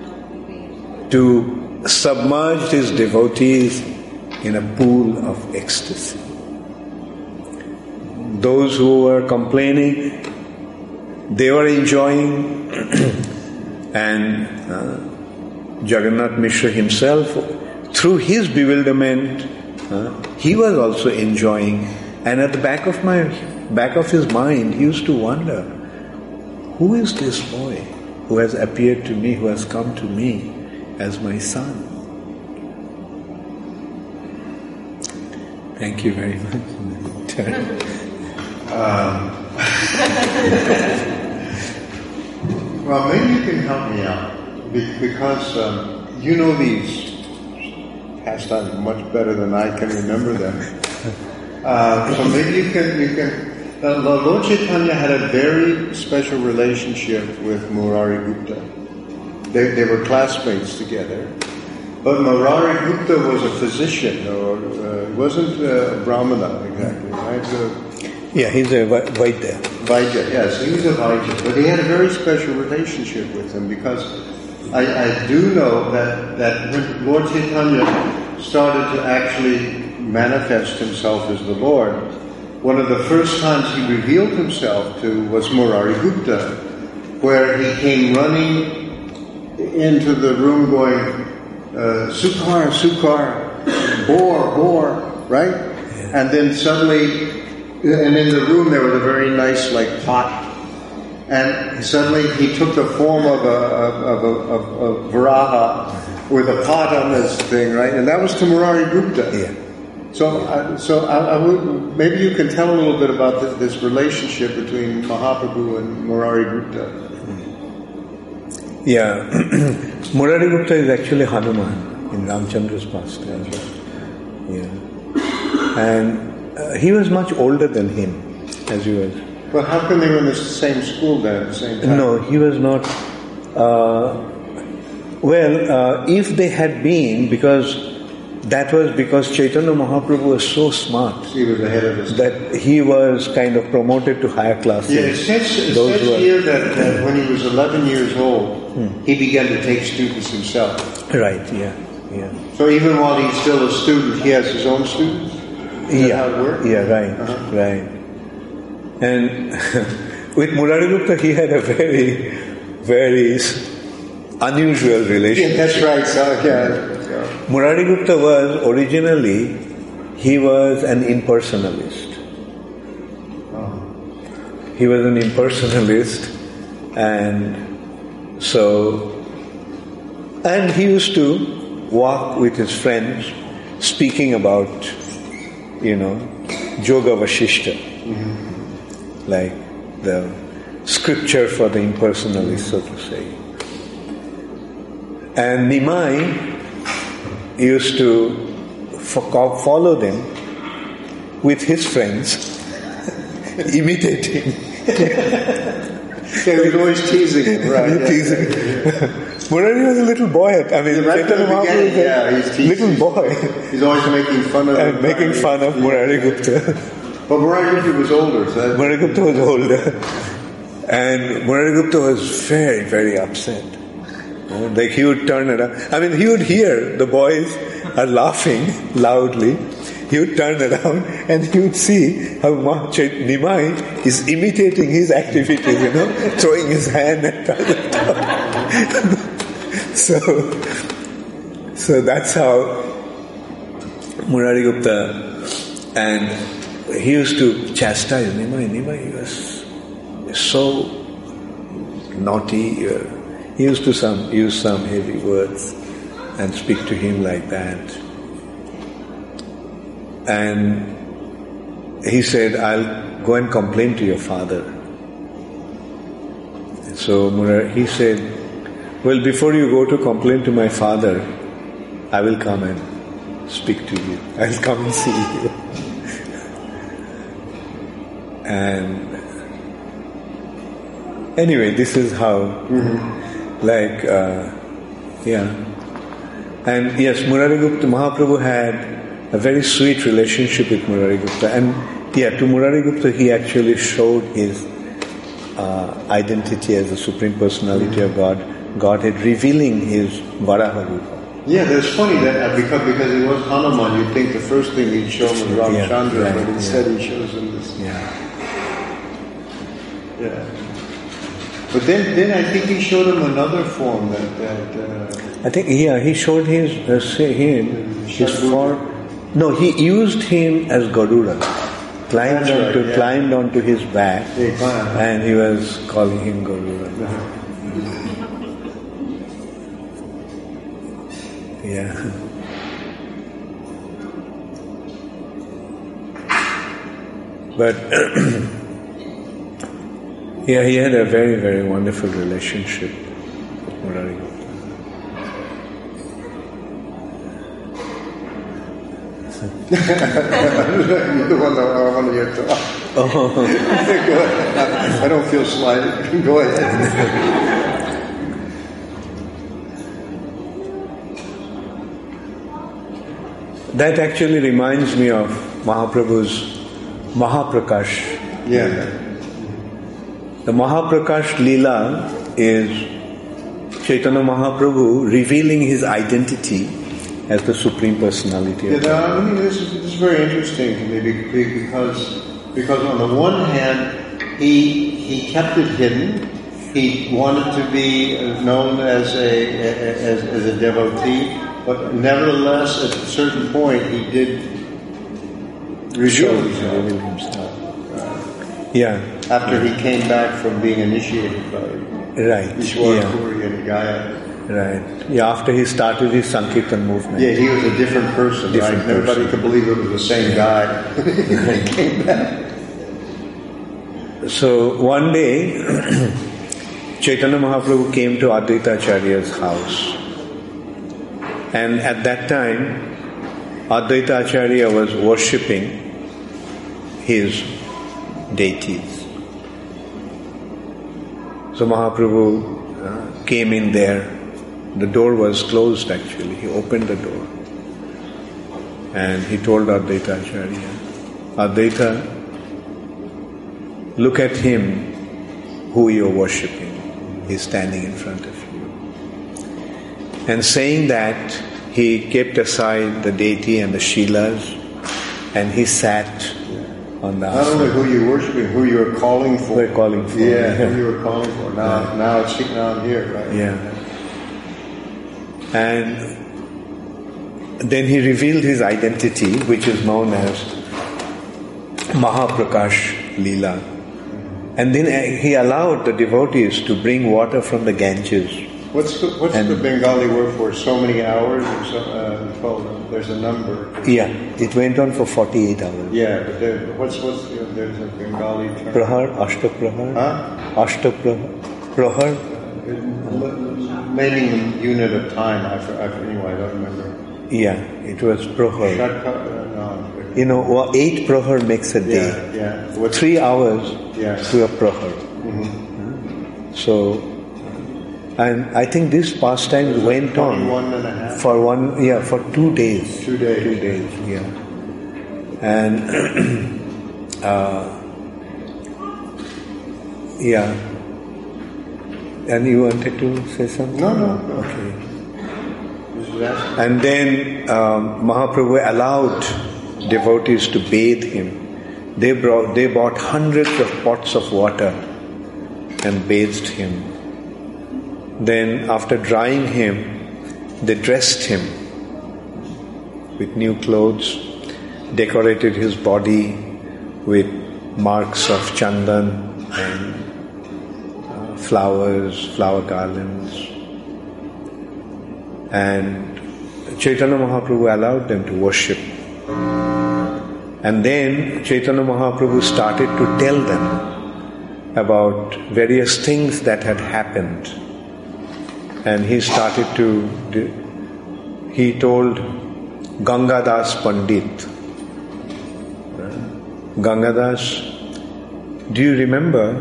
to submerge his devotees in a pool of ecstasy. Those who were complaining, they were enjoying, and uh, Jagannath Mishra himself, through his bewilderment, uh, he was also enjoying. And at the back of my back of his mind, he used to wonder, who is this boy who has appeared to me, who has come to me as my son? Thank you very much. um, well, maybe you can help me out, because um, you know these pastimes much better than I can remember them. Uh, so maybe you can, you can. Uh, Lord Chaitanya had a very special relationship with Murari Gupta. They, they were classmates together. But Murari Gupta was a physician, or uh, wasn't a Brahmana exactly, right? So, yeah, he's a Vaidya. Vaidya, yes, he was a Vaidya. But he had a very special relationship with him, because I, I do know that, that when Lord Chaitanya started to actually manifest himself as the Lord, one of the first times he revealed himself to was Murari Gupta, where he came running into the room going, uh, Sukar, Sukar, Bore, Bore, right? Yeah. And then suddenly, and in the room there was a very nice like pot, and suddenly he took the form of a, of a, of a Varaha with a pot on this thing, right? And that was to Murari Gupta. Yeah. So, uh, so I, I would, maybe you can tell a little bit about this, this relationship between Mahaprabhu and Murari Gupta. Yeah, Murari Gupta is actually Hanuman in Ramchandra's pastime. Yeah, and uh, he was much older than him, as you were. Well, how come they were in the same school then at the same time? No, he was not. Uh, well, uh, if they had been, because. That was because Chaitanya Mahaprabhu was so smart. He was ahead of his time. That he was kind of promoted to higher classes. Yeah, it says, it says here that, that when he was eleven years old, hmm. he began to take students himself. Right, yeah, yeah. So even while he's still a student, he has his own students? Is yeah, that how it works? Yeah, right, uh-huh. right. And with Murari Gupta, he had a very, very unusual relationship. Yeah, that's right, so, yeah. Murari Gupta was originally, he was an impersonalist. Oh. He was an impersonalist, and so, and he used to walk with his friends speaking about, you know, Yoga Vasishta, mm-hmm. like the scripture for the impersonalist, so to say. And Nimai used to follow them with his friends, imitating. Yeah, he was always teasing, right? Yeah. Teasing. Murari was a little boy. I mean, right Chaitanya Mahaprabhu was yeah, a he's little boy. He's always making fun of and making fun of Murari Gupta. But Murari Gupta was older. So Murari Gupta was older, and Murari Gupta was very, very upset. Like he would turn around. I mean, he would hear the boys are laughing loudly. He would turn around and he would see how Nimai is imitating his activities, you know, throwing his hand at the top. so, so that's how Murari Gupta, and he used to chastise Nimai. Nimai was so naughty. Uh, He used to some use some heavy words and speak to him like that. And he said, I'll go and complain to your father. So Murari, he said, well, before you go to complain to my father, I will come and speak to you. I'll come and see you. And anyway, this is how... Mm-hmm. Like, uh, yeah. And yes, Murari Gupta, Mahaprabhu had a very sweet relationship with Murari Gupta. And yeah, to Murari Gupta, he actually showed his uh, identity as the Supreme Personality mm-hmm. of God, Godhead, revealing his Varaha Rupa. Yeah, that's funny that uh, because, because it was Hanuman, you'd think the first thing he'd show him was Ramchandra, yeah, right, but instead yeah. he shows him this. Yeah. Yeah. But then, then I think he showed him another form that. that uh, I think yeah, he showed his uh, say him his form. No, he used him as Garuda. Climbed That's onto right, yeah. climbed onto his back, Yeah, he climbed. and he was calling him Garuda. Yeah. But yeah, he had a very, very wonderful relationship with Murari Gupta. You're the one that I want to hear talk. Oh. Go ahead. I don't feel slighted. Go ahead. That actually reminds me of Mahaprabhu's Mahaprakash. Yeah. The Mahaprakash Leela is Chaitanya Mahaprabhu revealing his identity as the Supreme Personality Yeah, of that, God. I mean, this is, this is very interesting to me be- because because on the one hand, he he kept it hidden. He wanted to be known as a as, as a devotee, but nevertheless, at a certain point, he did reveal himself. Reveal himself. Yeah, After he came back from being initiated by right. Ishwara Yeah, Puri and Gaya. right. Yeah, after he started his Sankirtan movement. Yeah, he was a different person, Different right? Everybody person. could believe it was the same guy. He came back. So one day, Chaitanya Mahaprabhu came to Advaita Acharya's house. And at that time, Advaita Acharya was worshipping his deities. So Mahaprabhu uh, came in there. The door was closed actually. He opened the door. And he told Advaita Acharya, Advaita, look at him who you're worshipping. He's standing in front of you. And saying that, he kept aside the deity and the Shilas and he sat on the Not only asana. who you're worshiping, who you're calling for. We're calling for. Yeah, who you were calling for. Now, Yeah. now it's now I'm here, right? Yeah. And then he revealed his identity, which is known as Mahaprakash Leela. And then he allowed the devotees to bring water from the Ganges. What's the, what's And- the Bengali word for so many hours? Or so, uh, twelve, there's a number. Yeah, it went on for forty-eight hours. Yeah, but there, what's what's the, there's a Bengali term. Prahar, Ashtaprahar, Huh? Ashtaprahar, Prahar, Naming the unit of time. I, I, anyway, I don't remember. yeah, it was Prahar. Shatka, uh, no. You know, well, eight Prahar makes a day. Yeah, yeah. What's, Three hours Yeah. to a Prahar. So, and I think these pastimes went on twenty-one and a half. for one, yeah, for two days. Two days. Two days, yeah. And, uh, yeah. And you wanted to say something? No, no, no. Okay. This is asking. And then um, Mahaprabhu allowed devotees to bathe him. They brought, they bought hundreds of pots of water and bathed him. Then after drying him, they dressed him with new clothes, decorated his body with marks of chandan and uh, flowers, flower garlands. And Chaitanya Mahaprabhu allowed them to worship. And then Chaitanya Mahaprabhu started to tell them about various things that had happened. And he started to, he told Gangadas Pandit, Gangadas, do you remember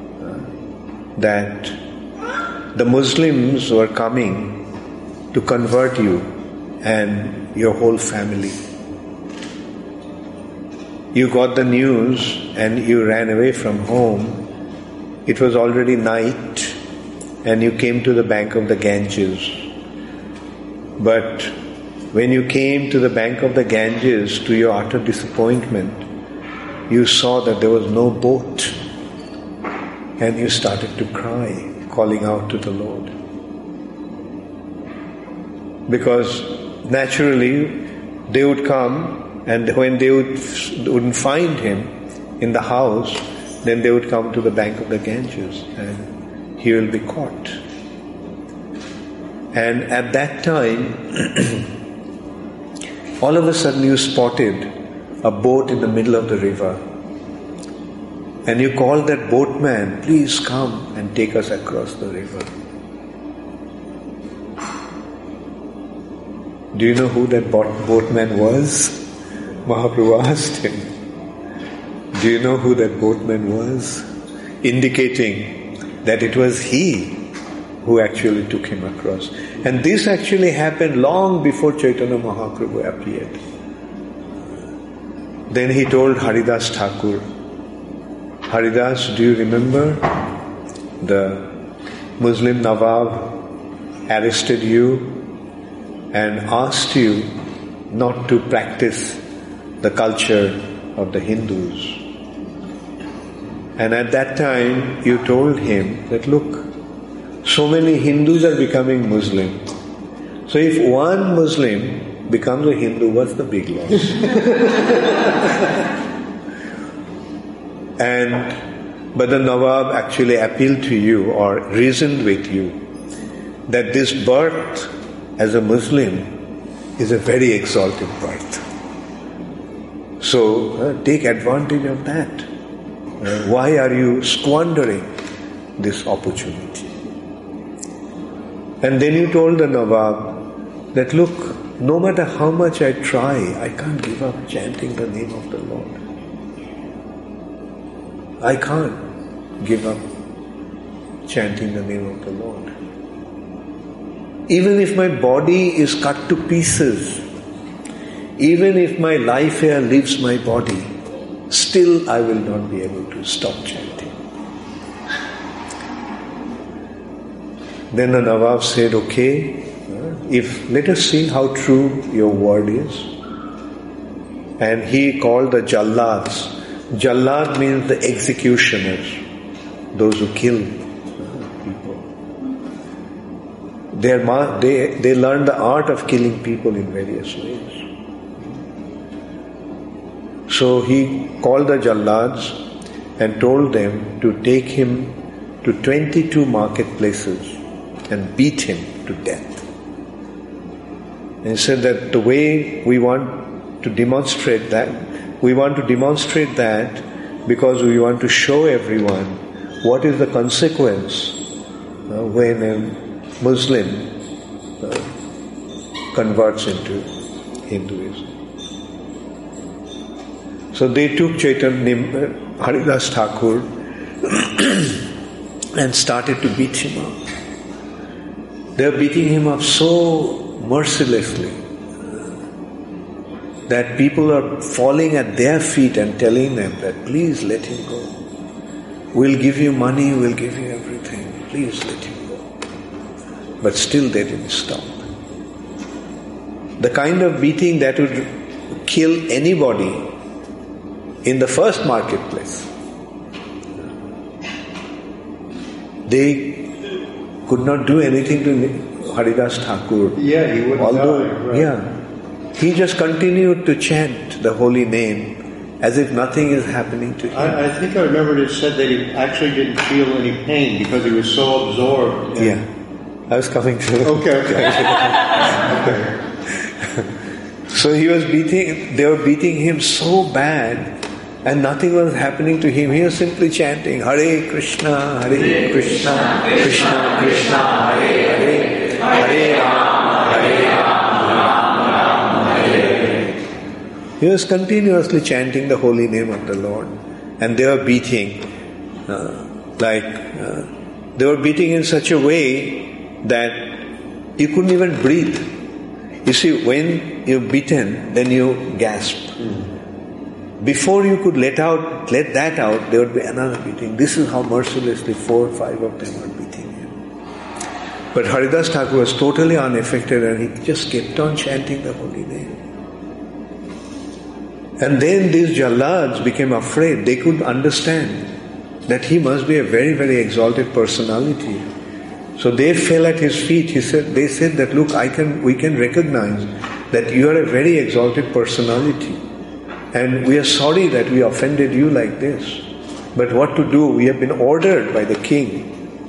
that the Muslims were coming to convert you and your whole family? You got the news and you ran away from home. It was already night and you came to the bank of the Ganges. But when you came to the bank of the Ganges, to your utter disappointment, you saw that there was no boat. and you started to cry, calling out to the Lord. Because naturally they would come, and when they would, wouldn't find him in the house, then they would come to the bank of the Ganges and he will be caught. And at that time, all of a sudden you spotted a boat in the middle of the river. And you called that boatman, please come and take us across the river. Do you know who that boatman was? Mahaprabhu asked him. Do you know who that boatman was? Indicating that it was he who actually took him across. And this actually happened long before Chaitanya Mahaprabhu appeared. Then he told Haridas Thakur, Haridas, do you remember the Muslim Nawab arrested you and asked you not to practice the culture of the Hindus? And at that time you told him that, look, so many Hindus are becoming Muslim. So if one Muslim becomes a Hindu, what's the big loss? And but the Nawab actually appealed to you or reasoned with you that this birth as a Muslim is a very exalted birth. So uh, take advantage of that. Uh, why are you squandering this opportunity? And then you told the Nawab that, look, no matter how much I try, I can't give up chanting the name of the Lord. I can't give up chanting the name of the Lord. Even if my body is cut to pieces, even if my life here leaves my body, still I will not be able to stop chanting. Then the Nawab said, okay, if let us see how true your word is. And he called the Jallads. Jallad means the executioners, those who kill people. They, are, they, they learn the art of killing people in various ways. So he called the Jallads and told them to take him to twenty-two marketplaces and beat him to death. And he said that the way we want to demonstrate that, we want to demonstrate that because we want to show everyone what is the consequence uh, when a Muslim uh, converts into Hinduism. So they took Chaitanya Haridas Thakur and started to beat him up. They were beating him up so mercilessly that people are falling at their feet and telling them that please let him go. We'll give you money, we'll give you everything. Please let him go. But still they didn't stop. The kind of beating that would kill anybody in the first marketplace. They could not do anything to Haridas Thakur. Yeah, he wouldn't Although, die, right. yeah, he just continued to chant the holy name as if nothing is happening to him. I, I think I remembered it said that he actually didn't feel any pain because he was so absorbed. Yeah, I was coming to Okay, okay. okay. So he was beating, they were beating him so bad and nothing was happening to him. He was simply chanting, Hare Krishna, Hare Krishna, Krishna Krishna, Hare Hare, Hare Rama, Hare Rama, Rama Rama, Hare Hare. He was continuously chanting the holy name of the Lord. And they were beating, uh, like, uh, they were beating in such a way that you couldn't even breathe. You see, when you're beaten, then you gasp. Mm. Before you could let out, let that out, there would be another beating. This is how mercilessly four or five of them were beating him. But Haridas Thakur was totally unaffected and he just kept on chanting the holy name. And then these Jallads became afraid. They couldn't understand that he must be a very, very exalted personality. So they fell at his feet. He said, they said that, look, I can, we can recognize that you are a very exalted personality. And we are sorry that we offended you like this. But what to do? We have been ordered by the king.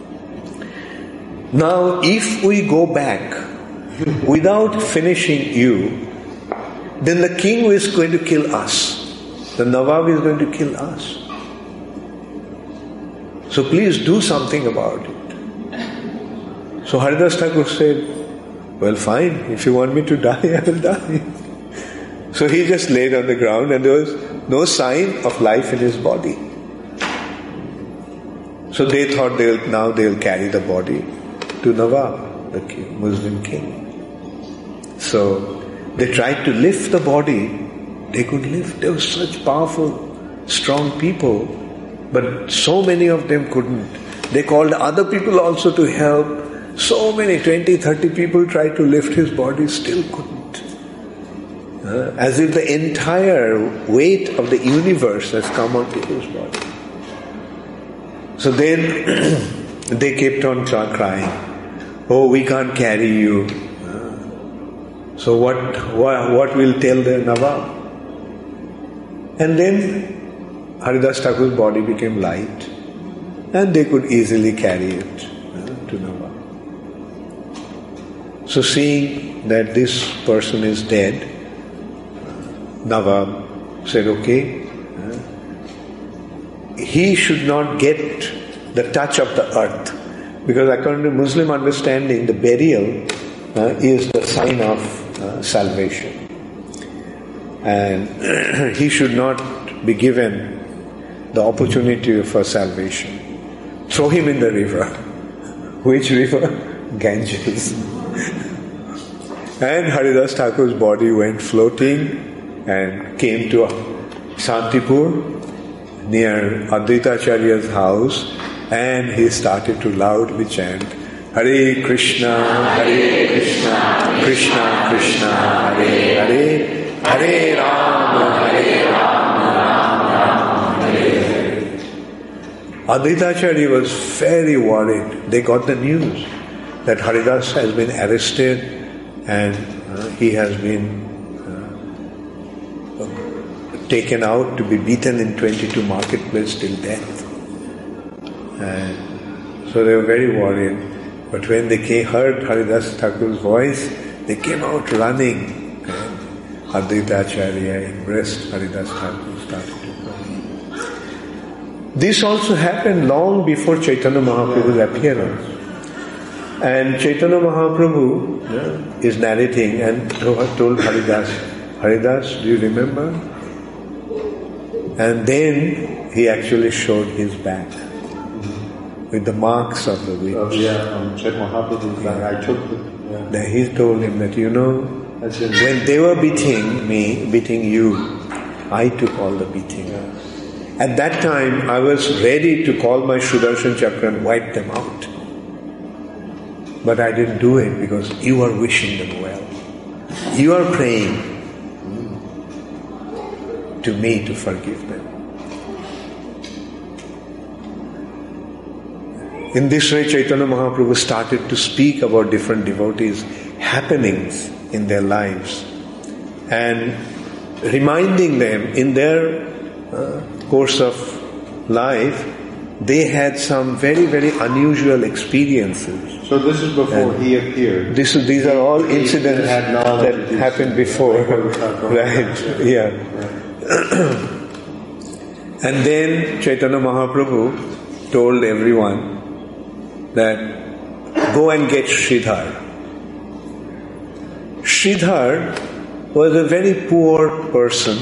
Now, if we go back without finishing you, then the king is going to kill us. The Nawab is going to kill us. So please do something about it. So Haridas Thakur said, well, fine, if you want me to die, I will die. So he just laid on the ground and there was no sign of life in his body. So they thought they'll, now they'll carry the body to Nawab, the king, Muslim king. So they tried to lift the body. They could lift. They were such powerful, strong people, but so many of them couldn't. They called other people also to help. So many, twenty, thirty people tried to lift his body, still couldn't. Uh, as if the entire weight of the universe has come onto his body. So then they kept on crying, oh, we can't carry you. Uh, so what, what, what will tell the Nawab? And then Haridas Thakur's body became light and they could easily carry it uh, to Nawab. So seeing that this person is dead, Nawab said, okay, uh, he should not get the touch of the earth, because according to Muslim understanding, the burial uh, is the sign of uh, salvation. And he should not be given the opportunity for salvation. Throw him in the river. Which river? Ganges. And Haridas Thakur's body went floating and came to Shantipur near Advaita Acharya's house, and he started to loudly chant, Hare Krishna, Hare Krishna, Krishna Krishna, Hare Hare, Hare Rama, Hare Rama, Rama Rama, Hare Hare. Advaita Acharya was very worried. They got the news that Haridas has been arrested and uh, he has been uh, taken out to be beaten in twenty-two marketplace till death. And so they were very worried. But when they came, heard Haridas Thakur's voice, they came out running. Advaita Acharya embraced Haridas Thakur, started to cry. This also happened long before Chaitanya Mahaprabhu's appearance. And Chaitanya Mahaprabhu yeah, is narrating and told Haridas, Haridas, do you remember? And then he actually showed his back with the marks of the whip. Oh, yeah, um, Chaitanya Mahaprabhu's back. I took the... Yeah. Then he told him that, you know, when they were beating me, beating you, I took all the beating. Yeah. At that time, I was ready to call my Sudarshan Chakra and wipe them out. But I didn't do it because you are wishing them well. You are praying to me to forgive them. In this way, Chaitanya Mahaprabhu started to speak about different devotees' happenings in their lives and reminding them in their uh, course of life, they had some very, very unusual experiences. So this is before and he appeared. This is, these are all he incidents had that happened before. Right, yeah. And then Chaitanya Mahaprabhu told everyone that go and get Sridhar. Sridhar was a very poor person.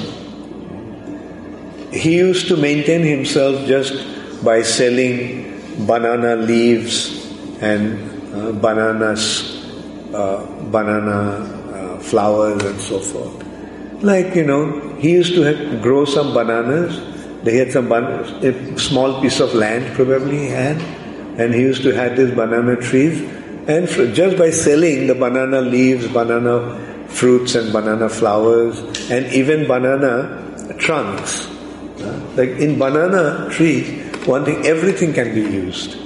He used to maintain himself just by selling banana leaves and uh, bananas, uh, banana uh, flowers and so forth. Like, you know, he used to have, grow some bananas. They had some bananas, a small piece of land probably he had, and he used to have these banana trees. And just by selling the banana leaves, banana fruits and banana flowers, and even banana trunks. Like in banana trees, one thing, everything can be used.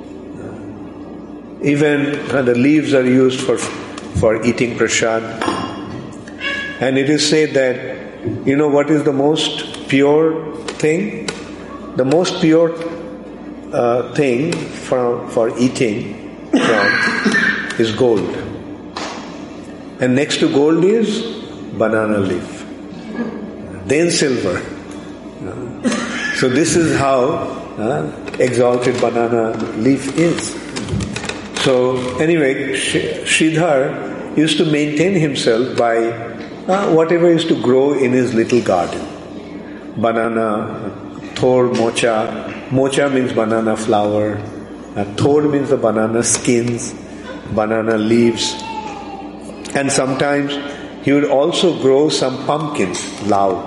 Even uh, the leaves are used for for eating prasad. And it is said that, you know what is the most pure thing? The most pure uh, thing for, for eating from is gold. And next to gold is banana leaf. Then silver. So this is how uh, exalted banana leaf is. So anyway, Sridhar used to maintain himself by uh, whatever used to grow in his little garden. Banana, thor, mocha. Mocha means banana flower. Uh, thor means the banana skins, banana leaves. And sometimes he would also grow some pumpkins, lau.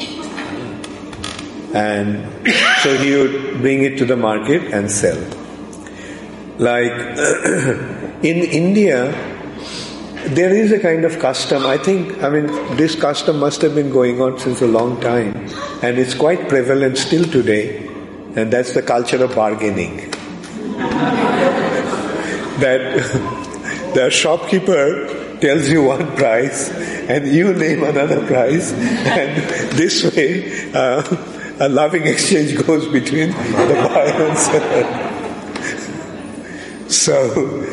And so he would bring it to the market and sell. Like in India, there is a kind of custom, I think, I mean, this custom must have been going on since a long time, and it's quite prevalent still today, and that's the culture of bargaining. That the shopkeeper tells you one price, and you name another price, and this way uh, a loving exchange goes between the buyer and seller. So,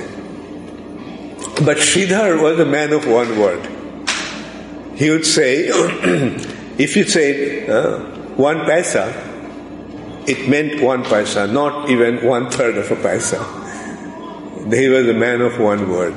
but Sridhar was a man of one word. He would say, if you said uh, one paisa, it meant one paisa, not even one third of a paisa. He was a man of one word.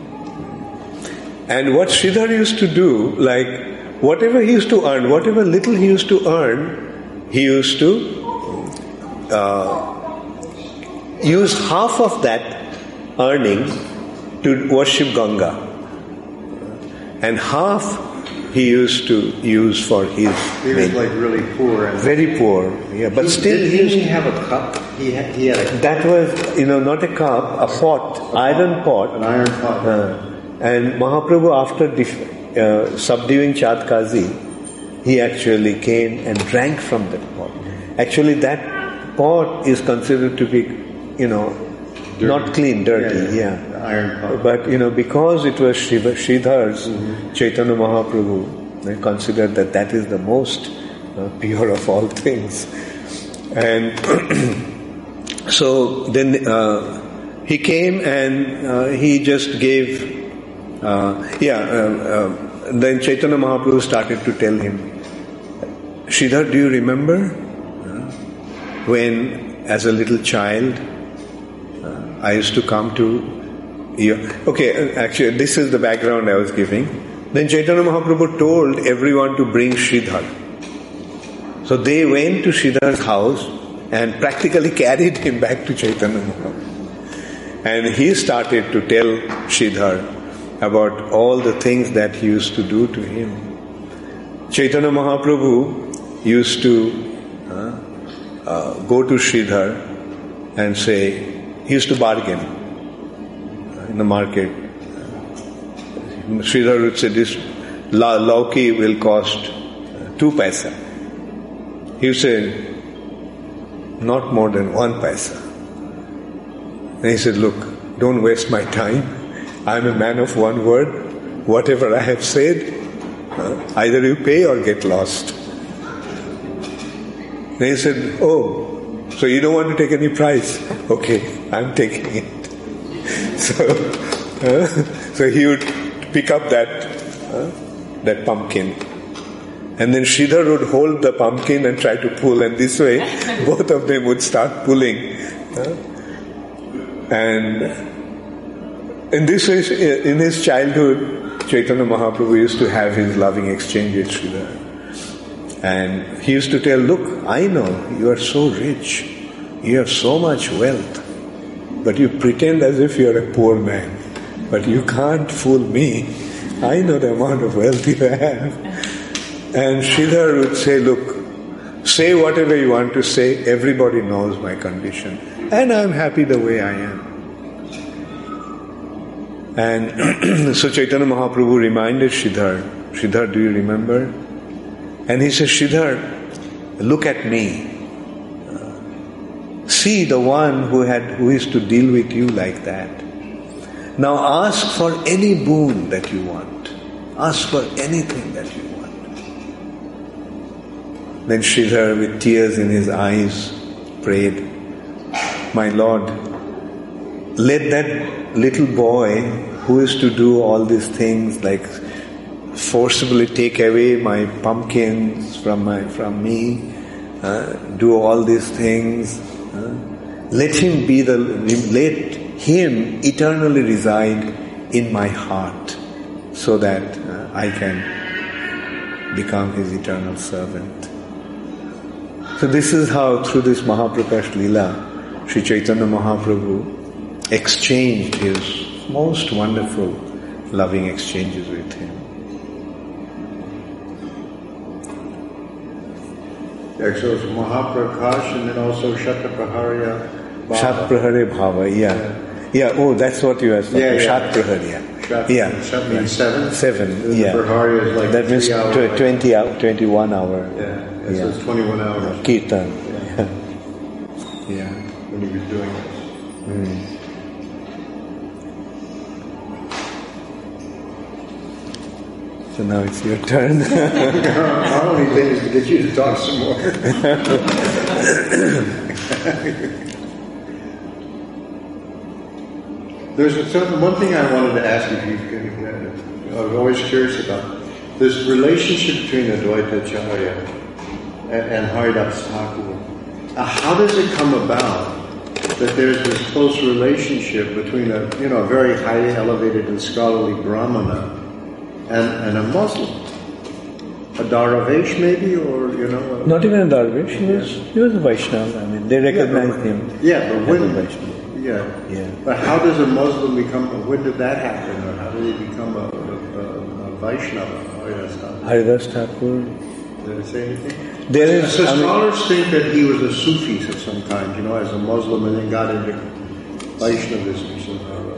And what Sridhar used to do, like whatever he used to earn, whatever little he used to earn, he used to uh, use half of that earning to worship Ganga, and half he used to use for his. He was like really poor. And very poor, yeah. But he, still, did, he didn't used he have a cup? He had, he had a that was, you know, not a cup, a pot, a iron pot, an iron pot. Uh, and Mahaprabhu, after def- uh, subduing Chadkazi, he actually came and drank from that pot. Actually, that pot is considered to be, you know, dirty. Not clean, dirty, yeah. yeah. The iron pot. But, you know, because it was Shiva, Sridhar's, mm-hmm. Chaitanya Mahaprabhu, they considered that that is the most uh, pure of all things. And so then uh, he came and uh, he just gave, uh, yeah, uh, uh, then Chaitanya Mahaprabhu started to tell him, Sridhar, do you remember uh, when as a little child uh, I used to come to you? Okay, actually this is the background I was giving. Then Chaitanya Mahaprabhu told everyone to bring Sridhar. So they went to Sridhar's house and practically carried him back to Chaitanya Mahaprabhu. And he started to tell Sridhar about all the things that he used to do to him. Chaitanya Mahaprabhu used to uh, uh, go to Sridhar and say, he used to bargain in the market. Sridhar would say, this la- lauki will cost two paisa. He would say, not more than one paisa. And he said, look, don't waste my time. I'm a man of one word. Whatever I have said, uh, either you pay or get lost. And he said, oh, so you don't want to take any price? Okay, I'm taking it. So, uh, so he would pick up that uh, that pumpkin. And then Sridhar would hold the pumpkin and try to pull, and this way both of them would start pulling. Uh, and in this way, in his childhood, Chaitanya Mahaprabhu used to have his loving exchange with Sridhar. And he used to tell, look, I know you are so rich, you have so much wealth, but you pretend as if you are a poor man. But you can't fool me. I know the amount of wealth you have. And Sridhar would say, look, say whatever you want to say, everybody knows my condition. And I'm happy the way I am. And so Chaitanya Mahaprabhu reminded Sridhar, Sridhar, do you remember? And he said, Sridhar, look at me. see the one who had who is to deal with you like that. Now ask for any boon that you want. Ask for anything that you want. Then Sridhar, with tears in his eyes, prayed, my Lord, let that little boy who is to do all these things, like forcibly take away my pumpkins from my from me, uh, do all these things, uh, let him be the let him eternally reside in my heart, so that uh, I can become his eternal servant. So this is how, through this Mahaprakash Leela, Sri Chaitanya Mahaprabhu exchanged his most wonderful loving exchanges with him. Yeah, so it's Mahaprakash and then also Shatapraharya Bhava. Shatprahare Bhava, yeah. yeah. Yeah, oh, that's what you asked. Yeah, yeah. Shatpraharya. Shat, yeah. Shat means seven. Seven, and yeah. Praharya is like that means hour, tw- like twenty hour, twenty-one hour. Yeah, yeah. yeah. So it's twenty-one hours. Kirtan. Yeah. yeah. When he was doing this. Mm. So now it's your turn. Our only thing is to get you to talk some more. There's a, certain, one thing I wanted to ask you, if you could, uh, I was always curious about, this relationship between Advaita Acharya and, and Haridas Thakur. Uh, how does it come about that there's this close relationship between a, you know, a very highly elevated and scholarly Brahmana and, and a Muslim? A Darvish maybe, or, you know? A, Not even a Darvish, he was, he was a Vaishnava. I mean, they recognized yeah, but, him yeah, but when, as a Vaishnava. Yeah. Yeah. But how does a Muslim become, when did that happen, or how did he become a, a, a, a Vaishnava? Haridas Thakur. Did I say anything? There is, so I mean, scholars think that he was a Sufi of some kind, you know, as a Muslim, and then got into Vaishnavism somehow.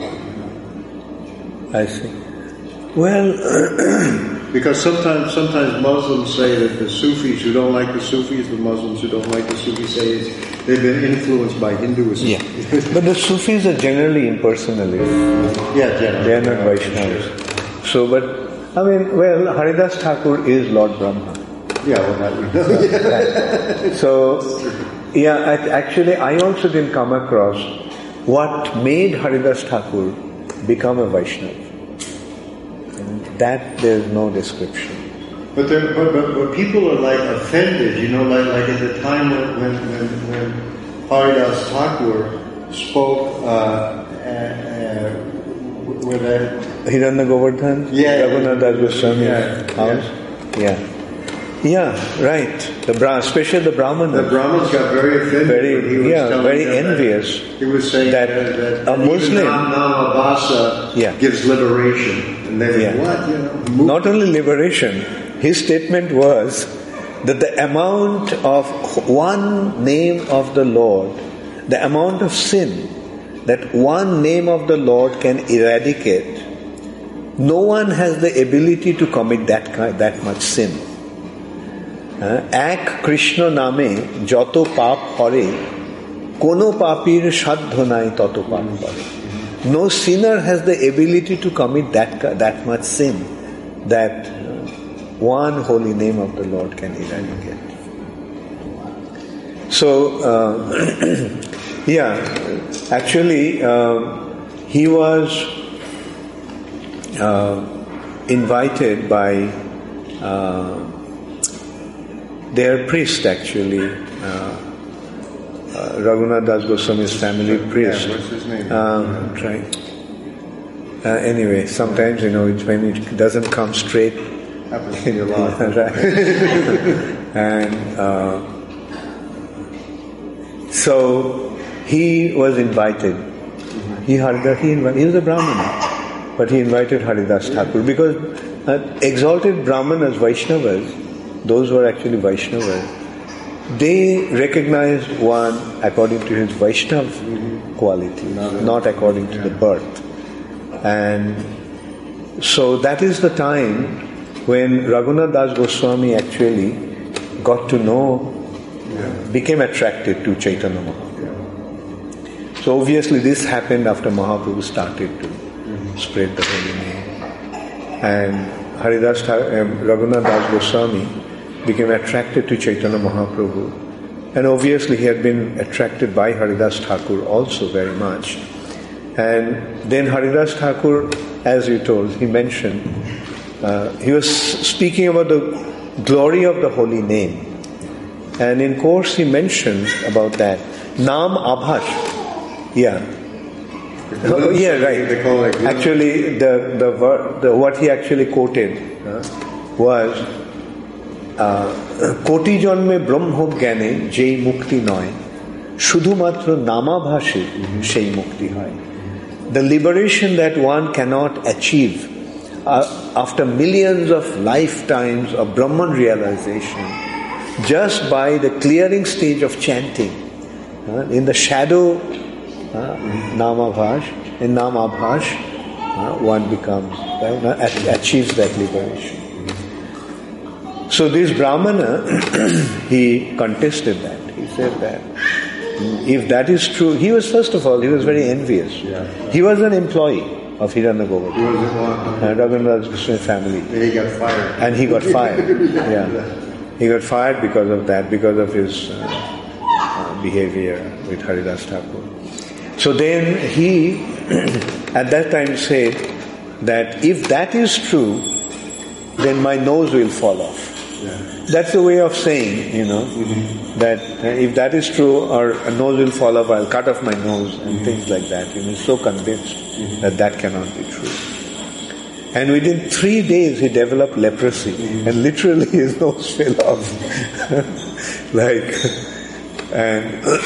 I see. Well, because sometimes sometimes Muslims say that the Sufis who don't like the Sufis, the Muslims who don't like the Sufis say it's, they've been influenced by Hinduism. Yeah. But the Sufis are generally impersonalists. Yeah, generally. They are not Vaishnavas. So, but, I mean, well, Haridas Thakur is Lord Brahma. Yeah, well, that we know. Yeah. So, yeah, actually, I also didn't come across what made Haridas Thakur become a Vaishnava. And that there's no description. But, there, but, but but people are like offended, you know, like like at the time when when when, when Haridas Thakur spoke uh, uh, with that Hiranya Govardhan, yeah, Raghunath Das Goswami yeah, house, yeah. yeah. Yeah, right. The Bra- especially the Brahmanas. The Brahmins got very offended. Very, when he was yeah, telling very them envious. That he was saying that, that, that a Muslim, Namabhasa yeah. gives liberation, and they yeah. were what you know. Not only liberation, his statement was that the amount of one name of the Lord, the amount of sin that one name of the Lord can eradicate, no one has the ability to commit that kind, that much sin. এক কৃষ্ণ নামে যত পাপ করে কোনো পাপীর সাধ্য নাই তত পাপ করে. No sinner has the ability to commit that that much sin that one holy name of the Lord can eradicate. So, uh, yeah, actually, uh, he was uh, invited by uh, their priest, actually, uh, uh, Raghunath Das Goswami's family priest. Yeah, what's his name? Um, try. Uh, anyway, sometimes, you know, it's when it doesn't come straight. Happens to be a lot. Right. And uh, so he was invited. Mm-hmm. He heard that he invited. He was a Brahmana, but he invited Haridas Thakur because uh, exalted Brahmanas, Vaishnavas, those who are actually Vaishnavas, they recognize one according to his Vaishnav mm-hmm. quality, not, not according to yeah. the birth. And so that is the time when Raghunath Das Goswami actually got to know, yeah. became attracted to Chaitanya Mahaprabhu. So obviously this happened after Mahaprabhu started to mm-hmm. spread the holy name. And Haridas Tha- um, Raghunath Das Goswami became attracted to Chaitanya Mahaprabhu. And obviously he had been attracted by Haridas Thakur also very much. And then Haridas Thakur, as you told, he mentioned, uh, he was speaking about the glory of the holy name. And in course he mentioned about that. Nam Abhash. Yeah. Oh, yeah, right. Actually, the, the, the what he actually quoted uh, was কোটি জন্মে ব্রহ্ম জ্ঞানে যেই মুক্তি নয় শুধুমাত্র নামাভাসে সেই মুক্তি হয়. The liberation that one cannot achieve uh, after millions of lifetimes of Brahman realization just by the clearing stage of chanting uh, in the shadow uh, namabhash in namabhash uh, one becomes uh, achieves that liberation. So this Brahmana, he contested that. He said that if that is true, he was first of all, he was very envious. Yeah. He was an employee of Hiranyagovardhana. He was one. Uh, Raghunath Goswami family. And he got fired. And he got fired. Yeah. He got fired because of that, because of his uh, uh, behavior with Haridas Thakur. So then he, at that time said that if that is true, then my nose will fall off. Yeah. That's the way of saying, you know, mm-hmm. that uh, if that is true, or a nose will fall off, I'll cut off my nose and mm-hmm. things like that. You know, he's so convinced mm-hmm. that that cannot be true. And within three days he developed leprosy, mm-hmm. and literally his nose fell off. like, and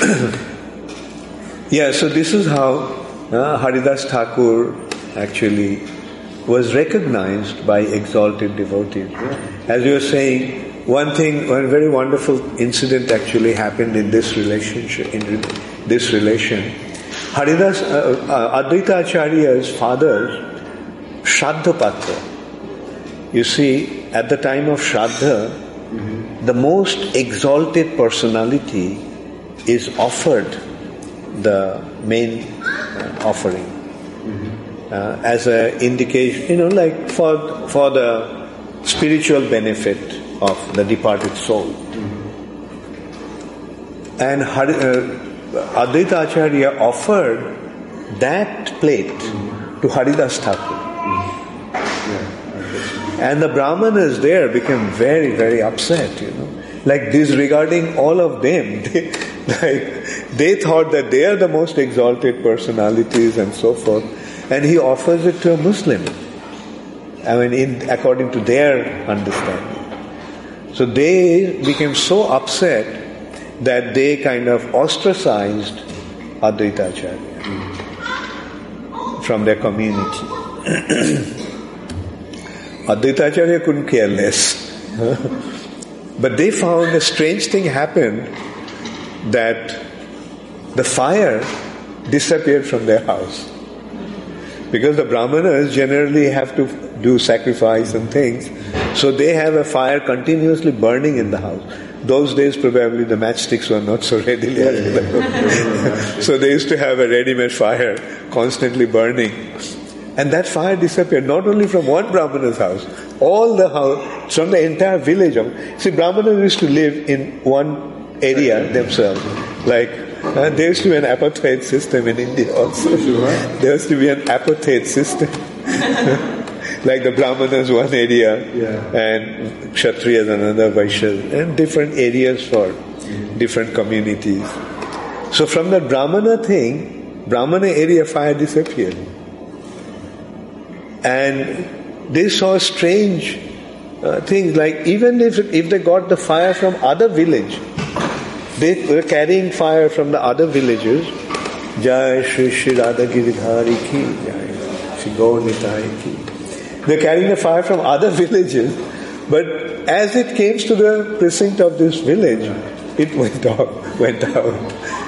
yeah, so this is how uh, Haridas Thakur actually was recognized by exalted devotees. As you were saying, one thing, one very wonderful incident actually happened in this relationship, in this relation. Haridas, uh, uh, Advaita Acharya's father, Shraddha Patra. You see, at the time of Shraddha, mm-hmm. the most exalted personality is offered the main uh, offering. Uh, as an indication, you know, like for for the spiritual benefit of the departed soul. Mm-hmm. And Hari, uh, Advaita Acharya offered that plate mm-hmm. to Haridas Thakur. Mm-hmm. Yeah. And the Brahmanas there became very, very upset, you know. Like disregarding all of them. They, like, they thought that they are the most exalted personalities and so forth. And he offers it to a Muslim. I mean, in, according to their understanding. So they became so upset that they kind of ostracized Advaita Acharya from their community. Advaita Acharya couldn't care less. But they found a strange thing happened, that the fire disappeared from their house. Because the Brahmanas generally have to do sacrifice and things, so they have a fire continuously burning in the house. Those days probably the matchsticks were not so readily available. So they used to have a ready-made fire constantly burning. And that fire disappeared not only from one Brahmana's house, all the house, from the entire village. Of, see, Brahmanas used to live in one area themselves. Like, uh, there used to be an apartheid system in India also. There used to be an apartheid system. Like the Brahmanas one area, yeah. and Kshatriyas another, Vaishyas, and different areas for mm-hmm. different communities. So from that Brahmana thing, Brahmana area fire disappeared. And they saw strange uh, things, like even if if they got the fire from other village, they were carrying fire from the other villages. Jai Shri Shri Radha Giridhari ki, Jai Shri Gaur Nitai ki. They're carrying the fire from other villages, but as it came to the precinct of this village, it went out, went out.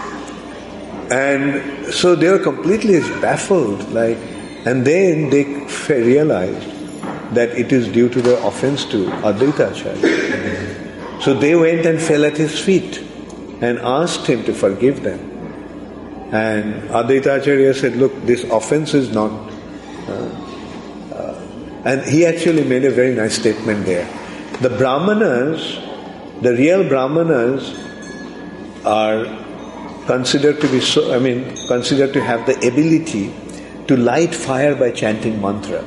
And so they were completely baffled, like, and then they realized that it is due to the offense to Advaita Acharya. So they went and fell at his feet and asked him to forgive them. And Advaita Acharya said, look, this offense is not... Uh, uh, and he actually made a very nice statement there. The Brahmanas, the real Brahmanas are considered to be so, I mean, considered to have the ability to light fire by chanting mantra.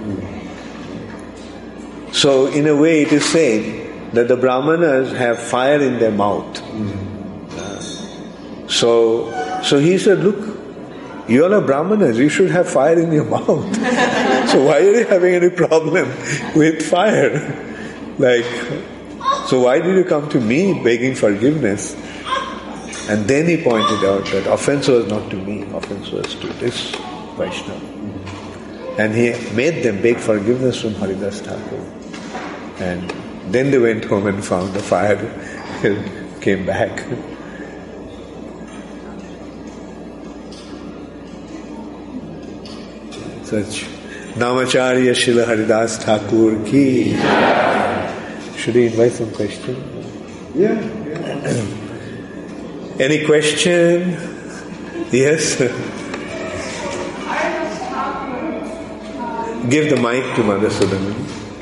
So in a way it is said that the Brahmanas have fire in their mouth. Uh, so, so he said, look, you all are Brahmanas, you should have fire in your mouth. So why are you having any problem with fire? Like, so why did you come to me begging forgiveness? And then he pointed out that offense was not to me, offense was to this Vaishnava. And he made them beg forgiveness from Haridas Thakur. And then they went home and found the fire came back. Such Namacharya Srila Haridas Thakur ki. Should we invite some question? Yeah. yeah. Any question? Yes? Give the mic to Madhusudana.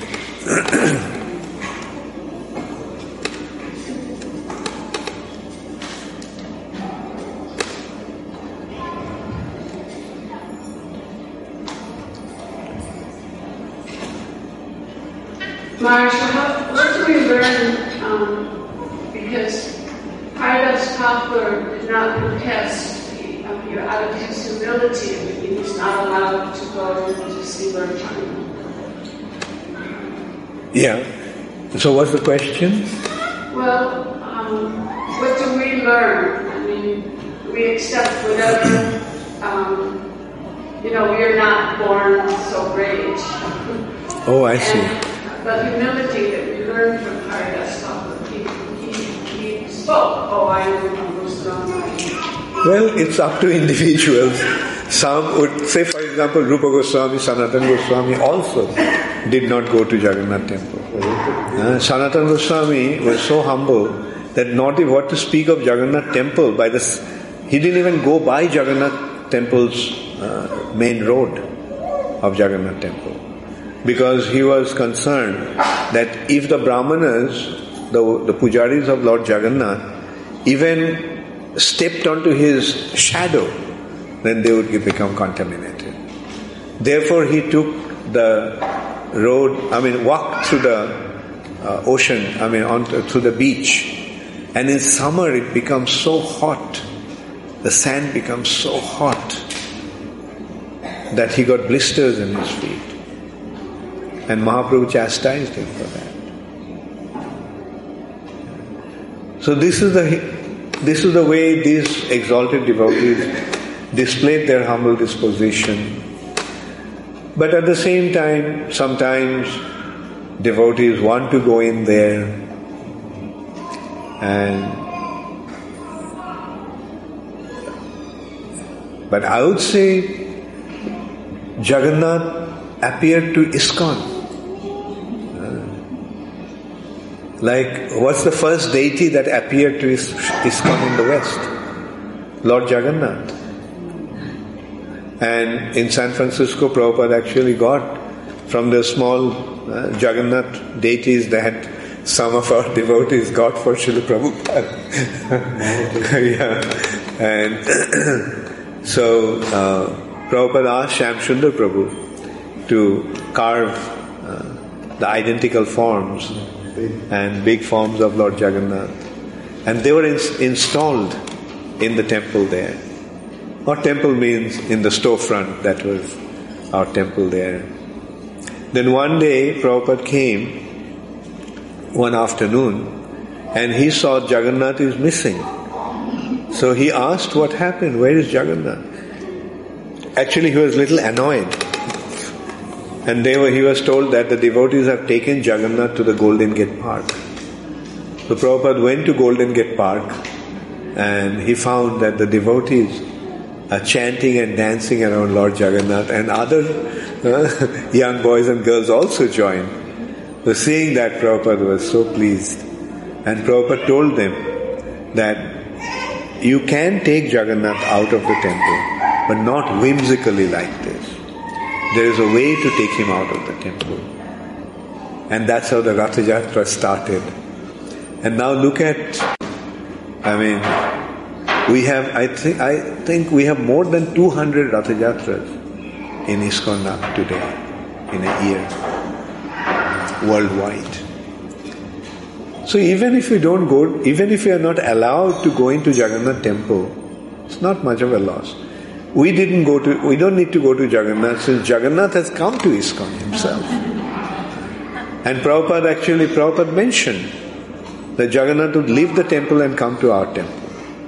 Maharaj, what do we learn? Um, because Haridas Thakur did not contest um, your out of his humility, he was not allowed to go to see Lord China. Yeah. So what's the question? Well, um, what do we learn? I mean, we accept whatever, um, you know, we are not born so great. Oh, I see. And, but humility that we learn from Haridas Thakur, he, he, he spoke, oh, I am Muslim. Well, it's up to individuals. Some would say, for example, Rupa Goswami, Sanatana Goswami also did not go to Jagannath temple. Uh, Sanatana Goswami was so humble that not even what to speak of Jagannath temple, by this, he didn't even go by Jagannath temple's uh, main road of Jagannath temple. Because he was concerned that if the Brahmanas, the, the pujaris of Lord Jagannath, even stepped onto his shadow, then they would become contaminated. Therefore he took the road, I mean walked through the uh, ocean, I mean on through the beach. And in summer it becomes so hot, the sand becomes so hot that he got blisters in his feet. And Mahaprabhu chastised him for that. So this is the this is the way these exalted devotees displayed their humble disposition. But at the same time, sometimes devotees want to go in there and but I would say Jagannath appeared to ISKCON. Like, what's the first deity that appeared to ISKCON in the West? Lord Jagannath. And in San Francisco, Prabhupada actually got from the small uh, Jagannath deities that some of our devotees got for Srila Prabhupada. Yeah. And so uh, Prabhupada asked Shyam Sundar Prabhu to carve uh, the identical forms and big forms of Lord Jagannath. And they were ins- installed in the temple there. What temple means in the storefront, that was our temple there. Then one day Prabhupada came, one afternoon, and he saw Jagannath is missing. So he asked what happened, where is Jagannath? Actually he was a little annoyed. And they were, he was told that the devotees have taken Jagannath to the Golden Gate Park. So Prabhupada went to Golden Gate Park and he found that the devotees are chanting and dancing around Lord Jagannath, and other uh, young boys and girls also joined. So seeing that, Prabhupada was so pleased. And Prabhupada told them that you can take Jagannath out of the temple, but not whimsically like this. There is a way to take him out of the temple. And that's how the Ratha Yatra started. And now look at, I mean, we have, I think, I think we have more than two hundred Ratha Yatras in ISKCON now today, in a year, worldwide. So even if you don't go, even if you are not allowed to go into Jagannath temple, it's not much of a loss. We didn't go to, we don't need to go to Jagannath since Jagannath has come to ISKCON himself. And Prabhupada actually, Prabhupada mentioned that Jagannath would leave the temple and come to our temple.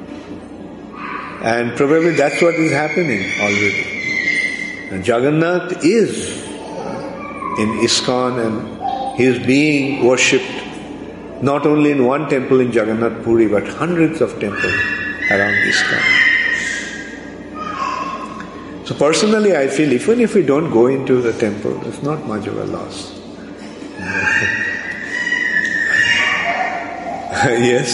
And probably that's what is happening already. And Jagannath is in ISKCON and he is being worshipped not only in one temple in Jagannath Puri, but hundreds of temples around ISKCON. So personally I feel even if we don't go into the temple, it's not much of a loss. Yes?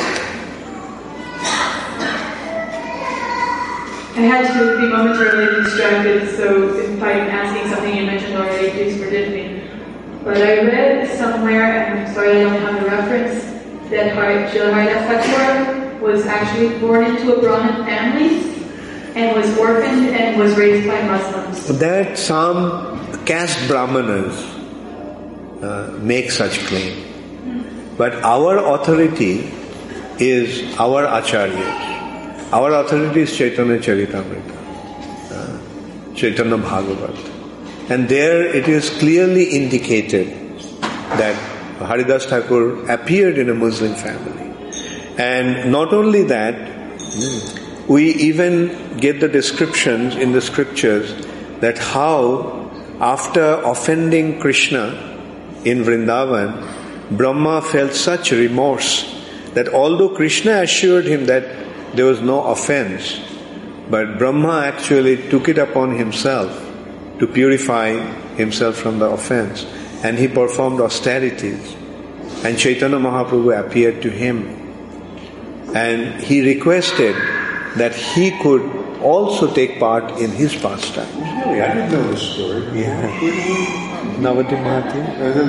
I had to be momentarily distracted, so if I'm asking something you mentioned already, please forgive me. But I read somewhere, and I'm sorry I don't have the reference, that Srila Haridas Thakur was actually born into a Brahmin family and was orphaned and was raised by Muslims. That some caste brahmanas uh, make such claim. But our authority is our acharyas. Our authority is Chaitanya Charitamrita, uh, Chaitanya Bhagavat. And there it is clearly indicated that Haridas Thakur appeared in a Muslim family. And not only that, we even get the descriptions in the scriptures that how after offending Krishna in Vrindavan, Brahma felt such remorse that although Krishna assured him that there was no offense, but Brahma actually took it upon himself to purify himself from the offense, and he performed austerities, and Chaitanya Mahaprabhu appeared to him, and he requested that he could also take part in his pastime. Really, I didn't know this story. Yeah. Navati Mahati.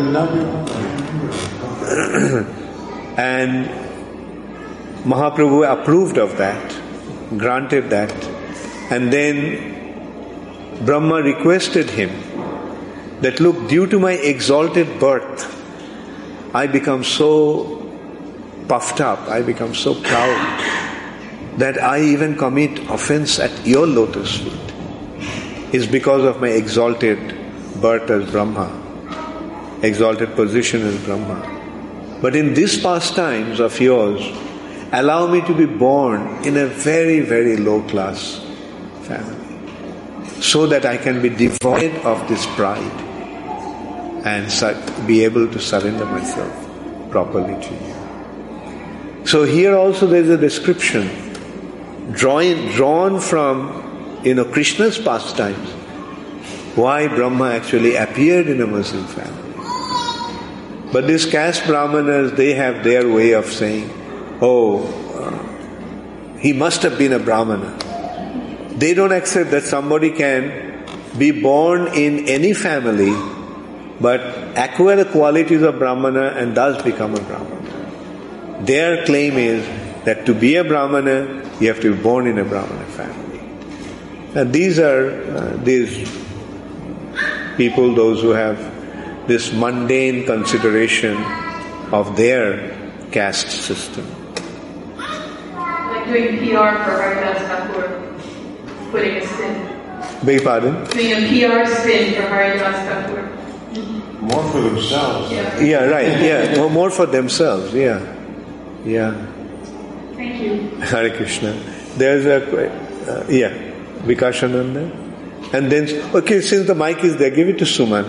And Mahaprabhu approved of that, granted that, and then Brahma requested him that, look, due to my exalted birth, I become so puffed up, I become so proud that I even commit offense at your lotus feet. It's because of my exalted birth as Brahma, exalted position as Brahma. But in these pastimes of yours, allow me to be born in a very, very low class family, so that I can be devoid of this pride and be able to surrender myself properly to you. So here also there is a description drawn, drawn from, you know, Krishna's pastimes, why Brahma actually appeared in a Muslim family. But these caste brahmanas, they have their way of saying, oh, uh, he must have been a brahmana. They don't accept that somebody can be born in any family but acquire the qualities of brahmana and thus become a brahmana. Their claim is that to be a brahmana, you have to be born in a brahmana family. And these are uh, these people, those who have this mundane consideration of their caste system. Like doing P R for Haridas Thakur, putting a spin. Beg your pardon? Doing a P R spin for Haridas Thakur. More for themselves. Yeah. Yeah, right, yeah. More, more for themselves, yeah. Yeah. Thank you. Hare Krishna. There's a, uh, yeah, Vikashananda. And then, okay, since the mic is there, give it to Suman.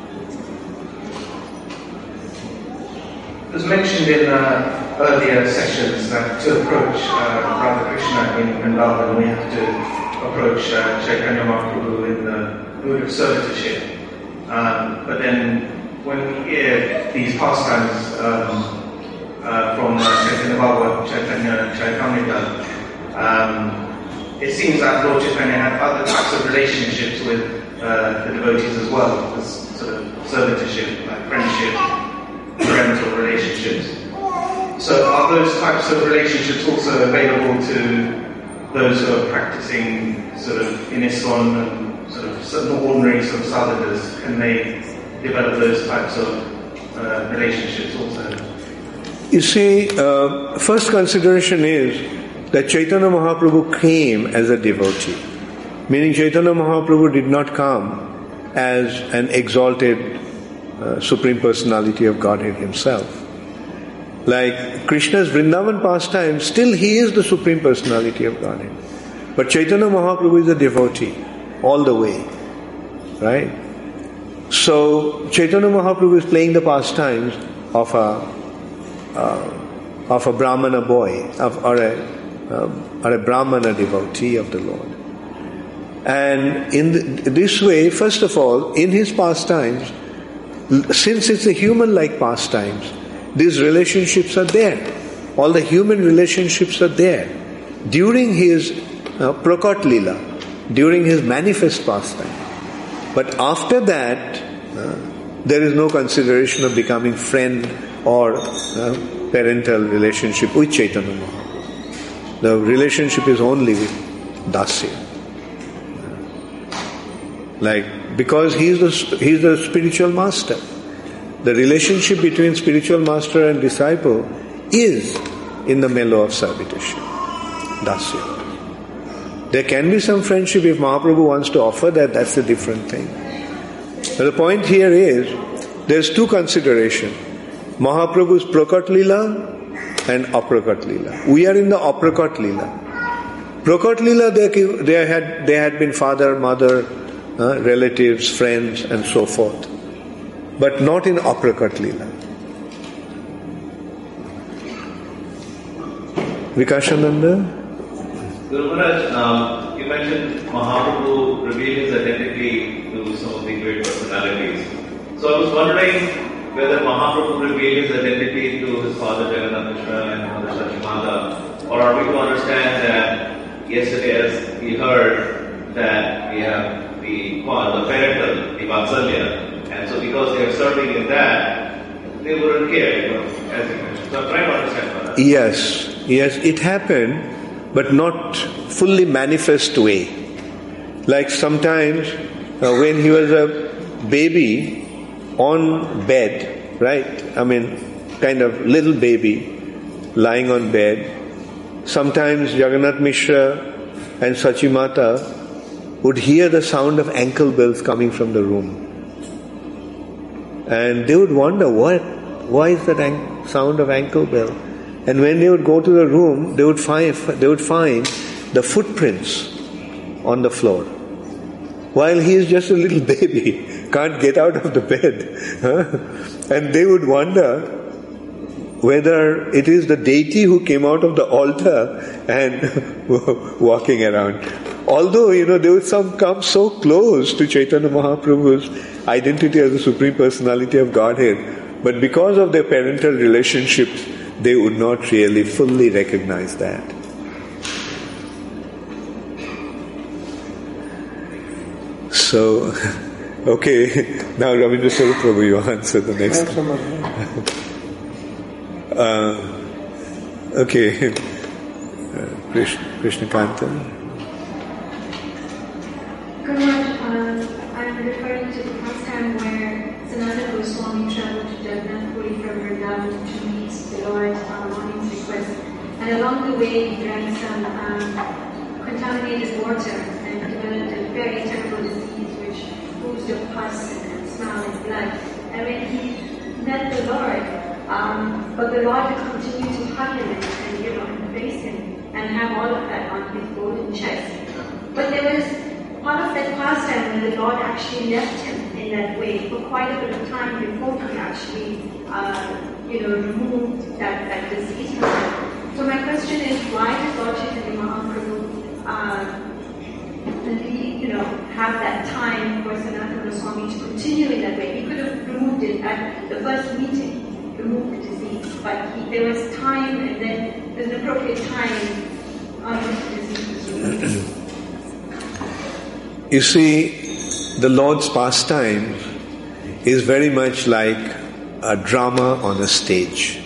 It was mentioned in uh, earlier sessions that to approach uh, Radha Krishna in Vrindavan, we have to approach uh, Chaitanya Mahaprabhu in the mood of servitorship. Um, but then when we hear these pastimes um, uh, from uh, Chaitanya Bhagavat, Chaitanya Charitamrita, um, it seems that Lord Chaitanya had other types of relationships with uh, the devotees as well, this sort of servitorship, like friendship, parental relationships. So are those types of relationships also available to those who are practicing sort of in ISKCON and sort of certain ordinary sort of sadhakas? Can they develop those types of uh, relationships also? You see, uh, first consideration is that Chaitanya Mahaprabhu came as a devotee. Meaning Chaitanya Mahaprabhu did not come as an exalted uh, Supreme Personality of Godhead himself. Like Krishna's Vrindavan pastime, still he is the Supreme Personality of Godhead. But Chaitanya Mahaprabhu is a devotee all the way. Right? So Chaitanya Mahaprabhu is playing the pastimes of a uh, of a Brahmana boy, of, or a um, or a Brahmana devotee of the Lord. And in the, this way, first of all, in his pastimes, since it's a human-like pastimes, these relationships are there. All the human relationships are there. During his uh, Prakat Lila, during his manifest pastime. But after that, uh, there is no consideration of becoming friend or uh, parental relationship with Chaitanya Mahaprabhu. The relationship is only with Dasya. Like, because he is the, he is the spiritual master. The relationship between spiritual master and disciple is in the mellow of servitorship, Dasya. There can be some friendship if Mahaprabhu wants to offer that, that's a different thing. But the point here is, there's two considerations. Mahaprabhu's Prakat Lila and Aprakat Lila. We are in the Aprakat Lila. Prakat Lila, they, they, had, they had been father, mother, uh, relatives, friends and so forth. But not in Aprakat Lila. Vikashananda? Guru Maharaj, um, you mentioned Mahaprabhu revealed his identity to some of the great personalities. So I was wondering whether Mahaprabhu revealed his identity to his father Jagannath Mishra and Mother Sachimata, or are we to understand that yesterday as we heard that we have the, well, the parental, the Vatsalya, and so because they are serving in that, they wouldn't care, you know, as you mentioned. So I'm trying to understand that. Yes, yes, it happened, but not fully manifest way. Like sometimes uh, when he was a baby on bed, right? I mean, kind of little baby lying on bed. Sometimes Jagannath Mishra and Sachimata would hear the sound of ankle bells coming from the room. And they would wonder, what? Why is that an- sound of ankle bell? And when they would go to the room, they would find they would find the footprints on the floor. While he is just a little baby, can't get out of the bed. Huh? And they would wonder whether it is the deity who came out of the altar and walking around. Although, you know, they would some come so close to Chaitanya Mahaprabhu's identity as the Supreme Personality of Godhead, but because of their parental relationships, they would not really fully recognize that. So, okay, now Ravindra Swarup Prabhu, you answer the next one. uh, okay, uh, Krishna, Krishna Kanta. Guru Maharaj, um, I'm referring to the pastime where Sanatana Goswami traveled to Jagannath Puri from Vrindavan to meet the Lord um, on his request. And along the way he drank some um, contaminated water and developed a very terrible disease which oozed of pus and smelled like blood. And when he met the Lord, um, but the Lord continued to hug him and, and you know, embrace him and have all of that on his golden chest. But there was part of that pastime when the Lord actually left him in that way for quite a bit of time before he actually, uh, you know, removed that, that disease from him. So my question is, why did Lord Chaitanya Mahaprabhu, uh, you know, have that time for Sanatana Goswami to continue in that way? He could have removed it at the first meeting, removed the disease, but he, there was time, and then there's an appropriate time other diseases? You see, the Lord's pastimes is very much like a drama on a stage.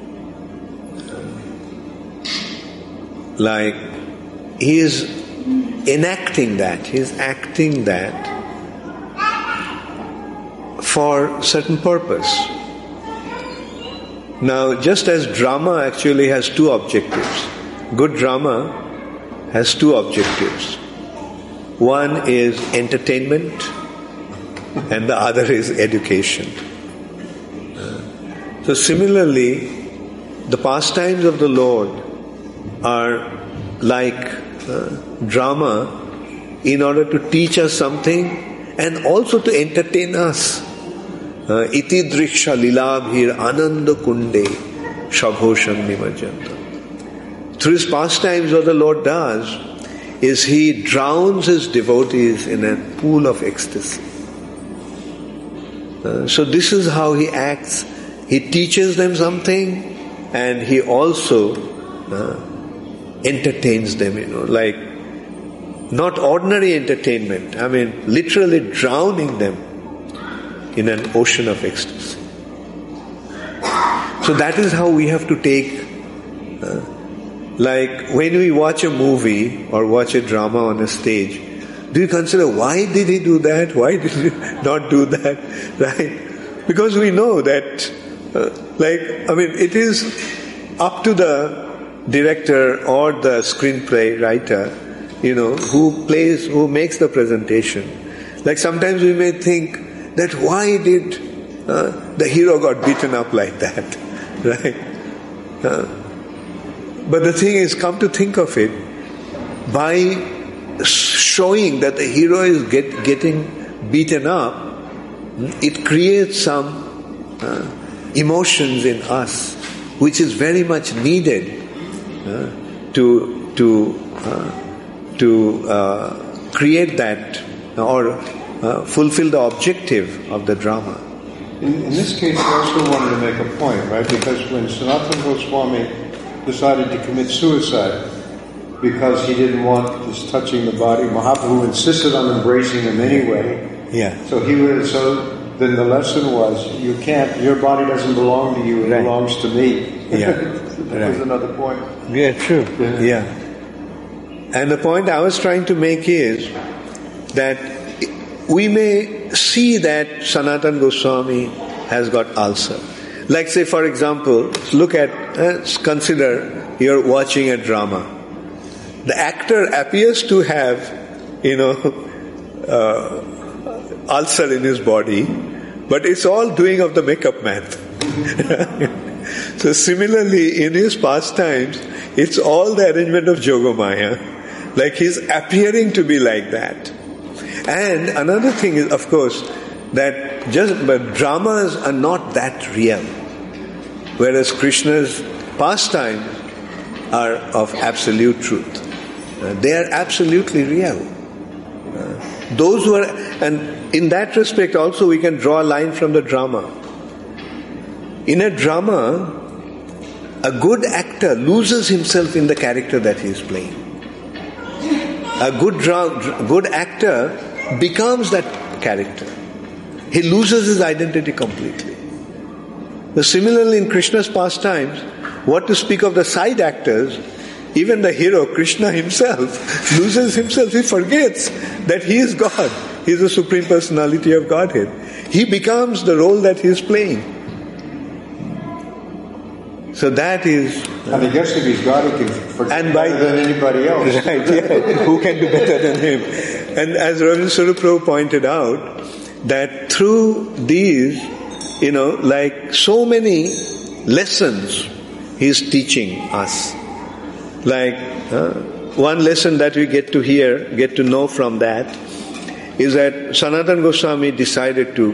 Like, he is enacting that, he is acting that for certain purpose. Now, just as drama actually has two objectives, good drama has two objectives. One is entertainment and the other is education. So similarly, the pastimes of the Lord are like uh, drama in order to teach us something and also to entertain us. Iti driksha lilabhir ananda kunde shabhosham nimajanta. Through his pastimes, what the Lord does is he drowns his devotees in a pool of ecstasy. Uh, so this is how he acts. He teaches them something and he also uh, entertains them, you know, like not ordinary entertainment, I mean literally drowning them in an ocean of ecstasy. So that is how we have to take, uh, like when we watch a movie or watch a drama on a stage, do you consider why did he do that? Why did he not do that? Right? Because we know that, uh, like, I mean, it is up to the director or the screenplay writer, you know, who plays, who makes the presentation. Like sometimes we may think that why did uh, the hero got beaten up like that, right? Uh, but the thing is, come to think of it, by showing that the hero is get, getting beaten up, it creates some uh, emotions in us, which is very much needed uh, to to uh, to uh, create that or uh, fulfill the objective of the drama. In, in this case, I also wanted to make a point, right? Because when Sanatana Goswami decided to commit suicide because he didn't want this touching the body, Mahaprabhu insisted on embracing him anyway. Yeah. So he was. So then the lesson was, you can't. Your body doesn't belong to you; it right. belongs to me. Yeah. that right. was another point. Yeah, true. Yeah. yeah. And the point I was trying to make is that we may see that Sanatana Goswami has got ulcer. Like say, for example, look at, uh, consider you're watching a drama. The actor appears to have, you know, uh, ulcer in his body, but it's all doing of the makeup man. So similarly, in his pastimes, it's all the arrangement of Jogamaya. Like he's appearing to be like that. And another thing is, of course, that just but dramas are not that real, whereas Krishna's pastimes are of absolute truth. Uh, they are absolutely real. Uh, those who are, and in that respect also we can draw a line from the drama. In a drama, a good actor loses himself in the character that he is playing. A good dra- good actor becomes that character. He loses his identity completely. So similarly, in Krishna's pastimes, what to speak of the side actors, even the hero, Krishna himself, loses himself. He forgets that he is God. He is the Supreme Personality of Godhead. He becomes the role that he is playing. So that is... And I guess if he's God, he can forget and by, better than anybody else. Right, yeah. Who can do better than him? And as Ravindra Prabhu pointed out, that through these, you know, like so many lessons he's teaching us. Like uh, one lesson that we get to hear, get to know from that, is that Sanatana Goswami decided to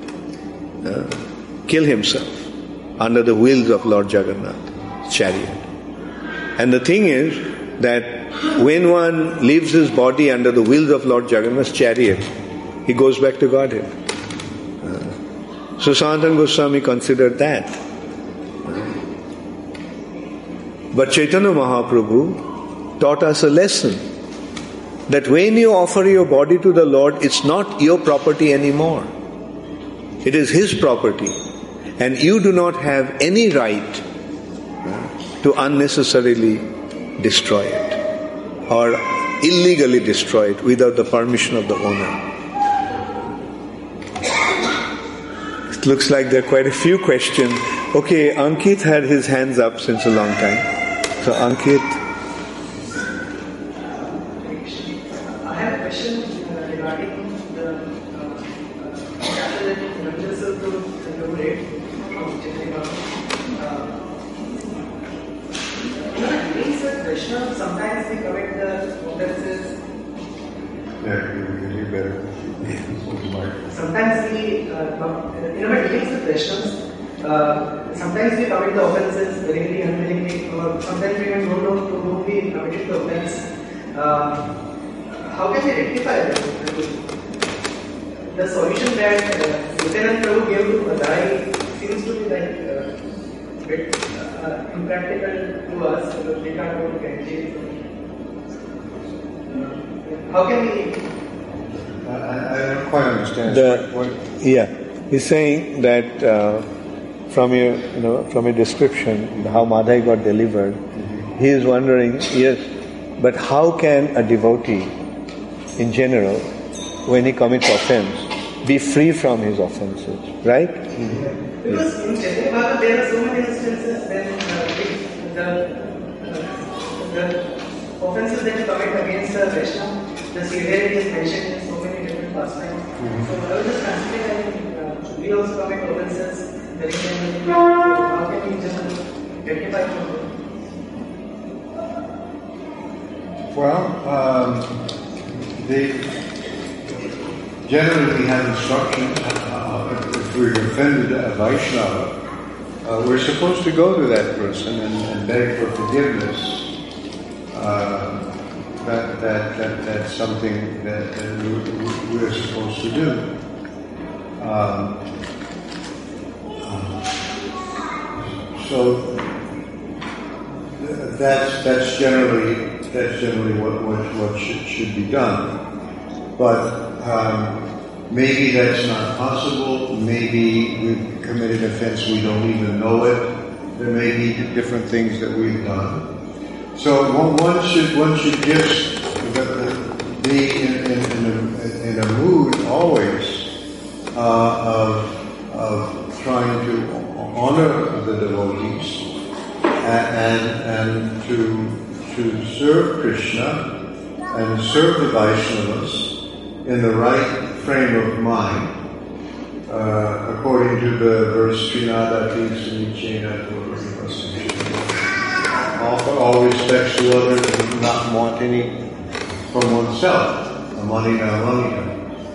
uh, kill himself under the wheels of Lord Jagannath's chariot. And the thing is that when one leaves his body under the wheels of Lord Jagannath's chariot, he goes back to Godhead. Uh, so Sanatana Goswami considered that. Uh, but Chaitanya Mahaprabhu taught us a lesson. That when you offer your body to the Lord, it's not your property anymore. It is His property. And you do not have any right to unnecessarily destroy it or illegally destroy it without the permission of the owner. It looks like there are quite a few questions. Okay, Ankit had his hands up since a long time. So Ankit. I have a question uh, regarding the uh, chapter that Ranjana Sutta read from Chaitanya. You know, during Sir Krishna, sometimes we commit the offenses. Yeah, you, you better. Sometimes we, uh, you know, dealing with Krishnas, uh, sometimes we commit the offenses willingly, unwillingly, or sometimes we even don't know to whom we committed the offense. Uh, how can we rectify that? The solution that uh, Nityananda Prabhu gave to Madai seems to be like uh, a bit uh, impractical to us because we can't go to Ganges. Uh, how can we? I, I don't quite understand. The, what, what, yeah, he's saying that uh, from your, you know, from your description, how Madhai got delivered, mm-hmm. he is wondering, yes, but how can a devotee, in general, when he commits offense, be free from his offenses, right? Mm-hmm. Because yes. In Chaitanya Bhagavad there are so many instances when uh, the, uh, the offenses that you commit against the Vaishnava, the severity is mentioned in so many different pastimes. Mm-hmm. So I was just considering that uh, we also commit offenses very many. How can we just rectify them? Well, um, they generally we have instructions. Uh, if we've offended a Vaishnava, uh, we're supposed to go to that person and, and beg for forgiveness. Uh, That, that, that that's something that, that we, we're supposed to do. Um, so that's that's generally that's generally what what, what should should be done. But um, maybe that's not possible. Maybe we've committed offense, we don't even know it. There may be different things that we've done. So one should one should just be in, in, in, a, in a mood always uh, of of trying to honor the devotees and and to to serve Krishna and serve the Vaishnavas in the right frame of mind, uh, according to the verse Trinadati Sunichena Purvasya. Offer all respects to others and not want any from oneself. Amanina, amanina.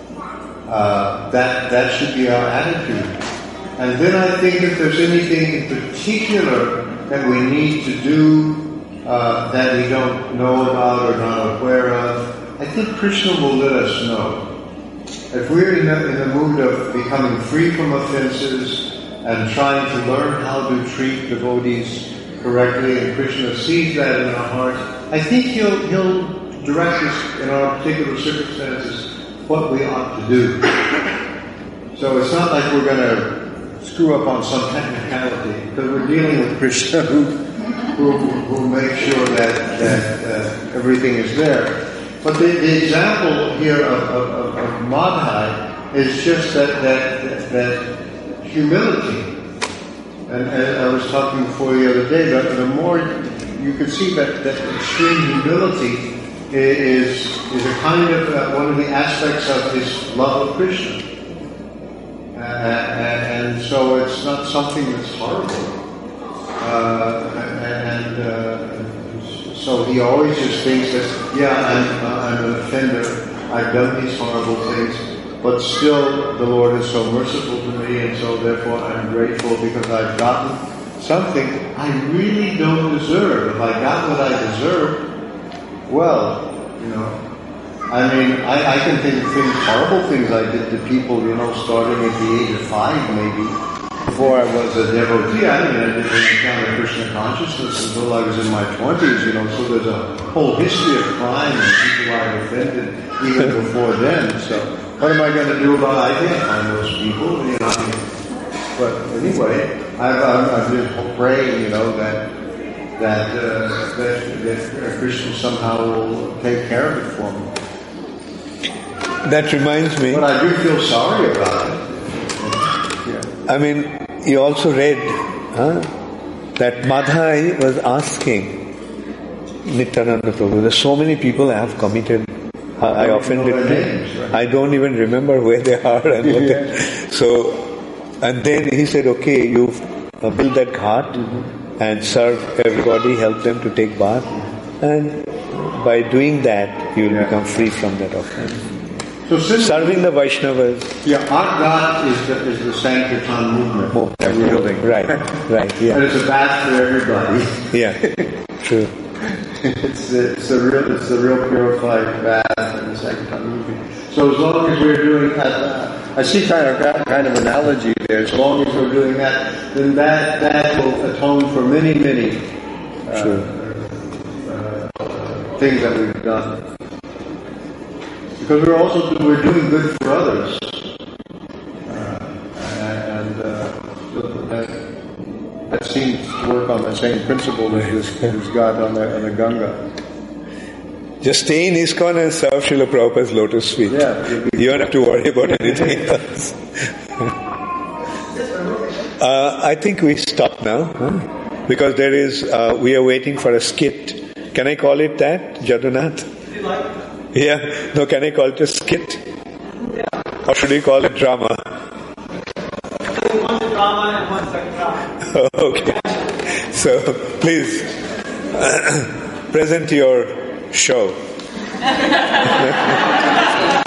Uh, that that should be our attitude. And then I think if there's anything in particular that we need to do uh, that we don't know about or not aware of, I think Krishna will let us know. If we're in the, in the mood of becoming free from offenses and trying to learn how to treat devotees correctly, and Krishna sees that in our hearts, I think He'll He'll direct us in our particular circumstances what we ought to do. So it's not like we're going to screw up on some technicality, because we're dealing with Krishna who who, who makes sure that that uh, everything is there. But the, the example here of, of, of Madhai is just that that that, that humility. And, and I was talking before the other day, but the more you can see that, that extreme humility is is a kind of uh, one of the aspects of his love of Krishna, uh, and, and so it's not something that's horrible. Uh, and uh, so he always just thinks that, yeah, I'm uh, I'm an offender. I've done these horrible things. But still, the Lord is so merciful to me, and so therefore I'm grateful because I've gotten something I really don't deserve. If I got what I deserve, well, you know, I mean, I, I can think of things, horrible things I did to people, you know, starting at the age of five maybe, before I was a devotee, I didn't, I didn't encounter Krishna consciousness until I was in my twenties, you know, so there's a whole history of crime and people I've offended even before then. So what am I going to do about it? I can't find those people, you know. But anyway, I've, I've, I've been praying, you know, that that, uh, that, that Krishna somehow will take care of it for me. That reminds me. But I do feel sorry about it. I mean, you also read huh, that Madhai was asking Nityananda Prabhu, there's so many people I have committed, I, I offended. Names, right? I don't even remember where they are and what Yeah. they, so, and then he said, okay, you uh, build that ghat Mm-hmm. and serve everybody, help them to take bath, and by doing that, you will Yeah. become free from that offense. So since Serving the Vaishnavas. yeah, our God is the, is the Sankirtan movement that we're building. Right, right, And yeah. it's a bath for everybody. Yeah, true. It's the, it's the real it's the real purified bath in the Sankirtan movement. So as long as we're doing that, uh, I see kind of that kind of analogy there. As long as we're doing that, then that that will atone for many many uh, True. uh, things that we've done. Because we're also we're doing good for others, uh, and uh, so that, that seems to work on the same principle as this, this God on the, on the Ganga. Just stay in ISKCON and serve Srila Prabhupada's lotus feet. Yeah. You don't have to worry about anything else. uh, I think we stop now, huh? Because there is, uh, we are waiting for a skit. Can I call it that, Jadunath? Yeah. No, can I call it a skit? Yeah. Or should we call it drama? One's a drama and one's a drama. Okay. So, please, present your show.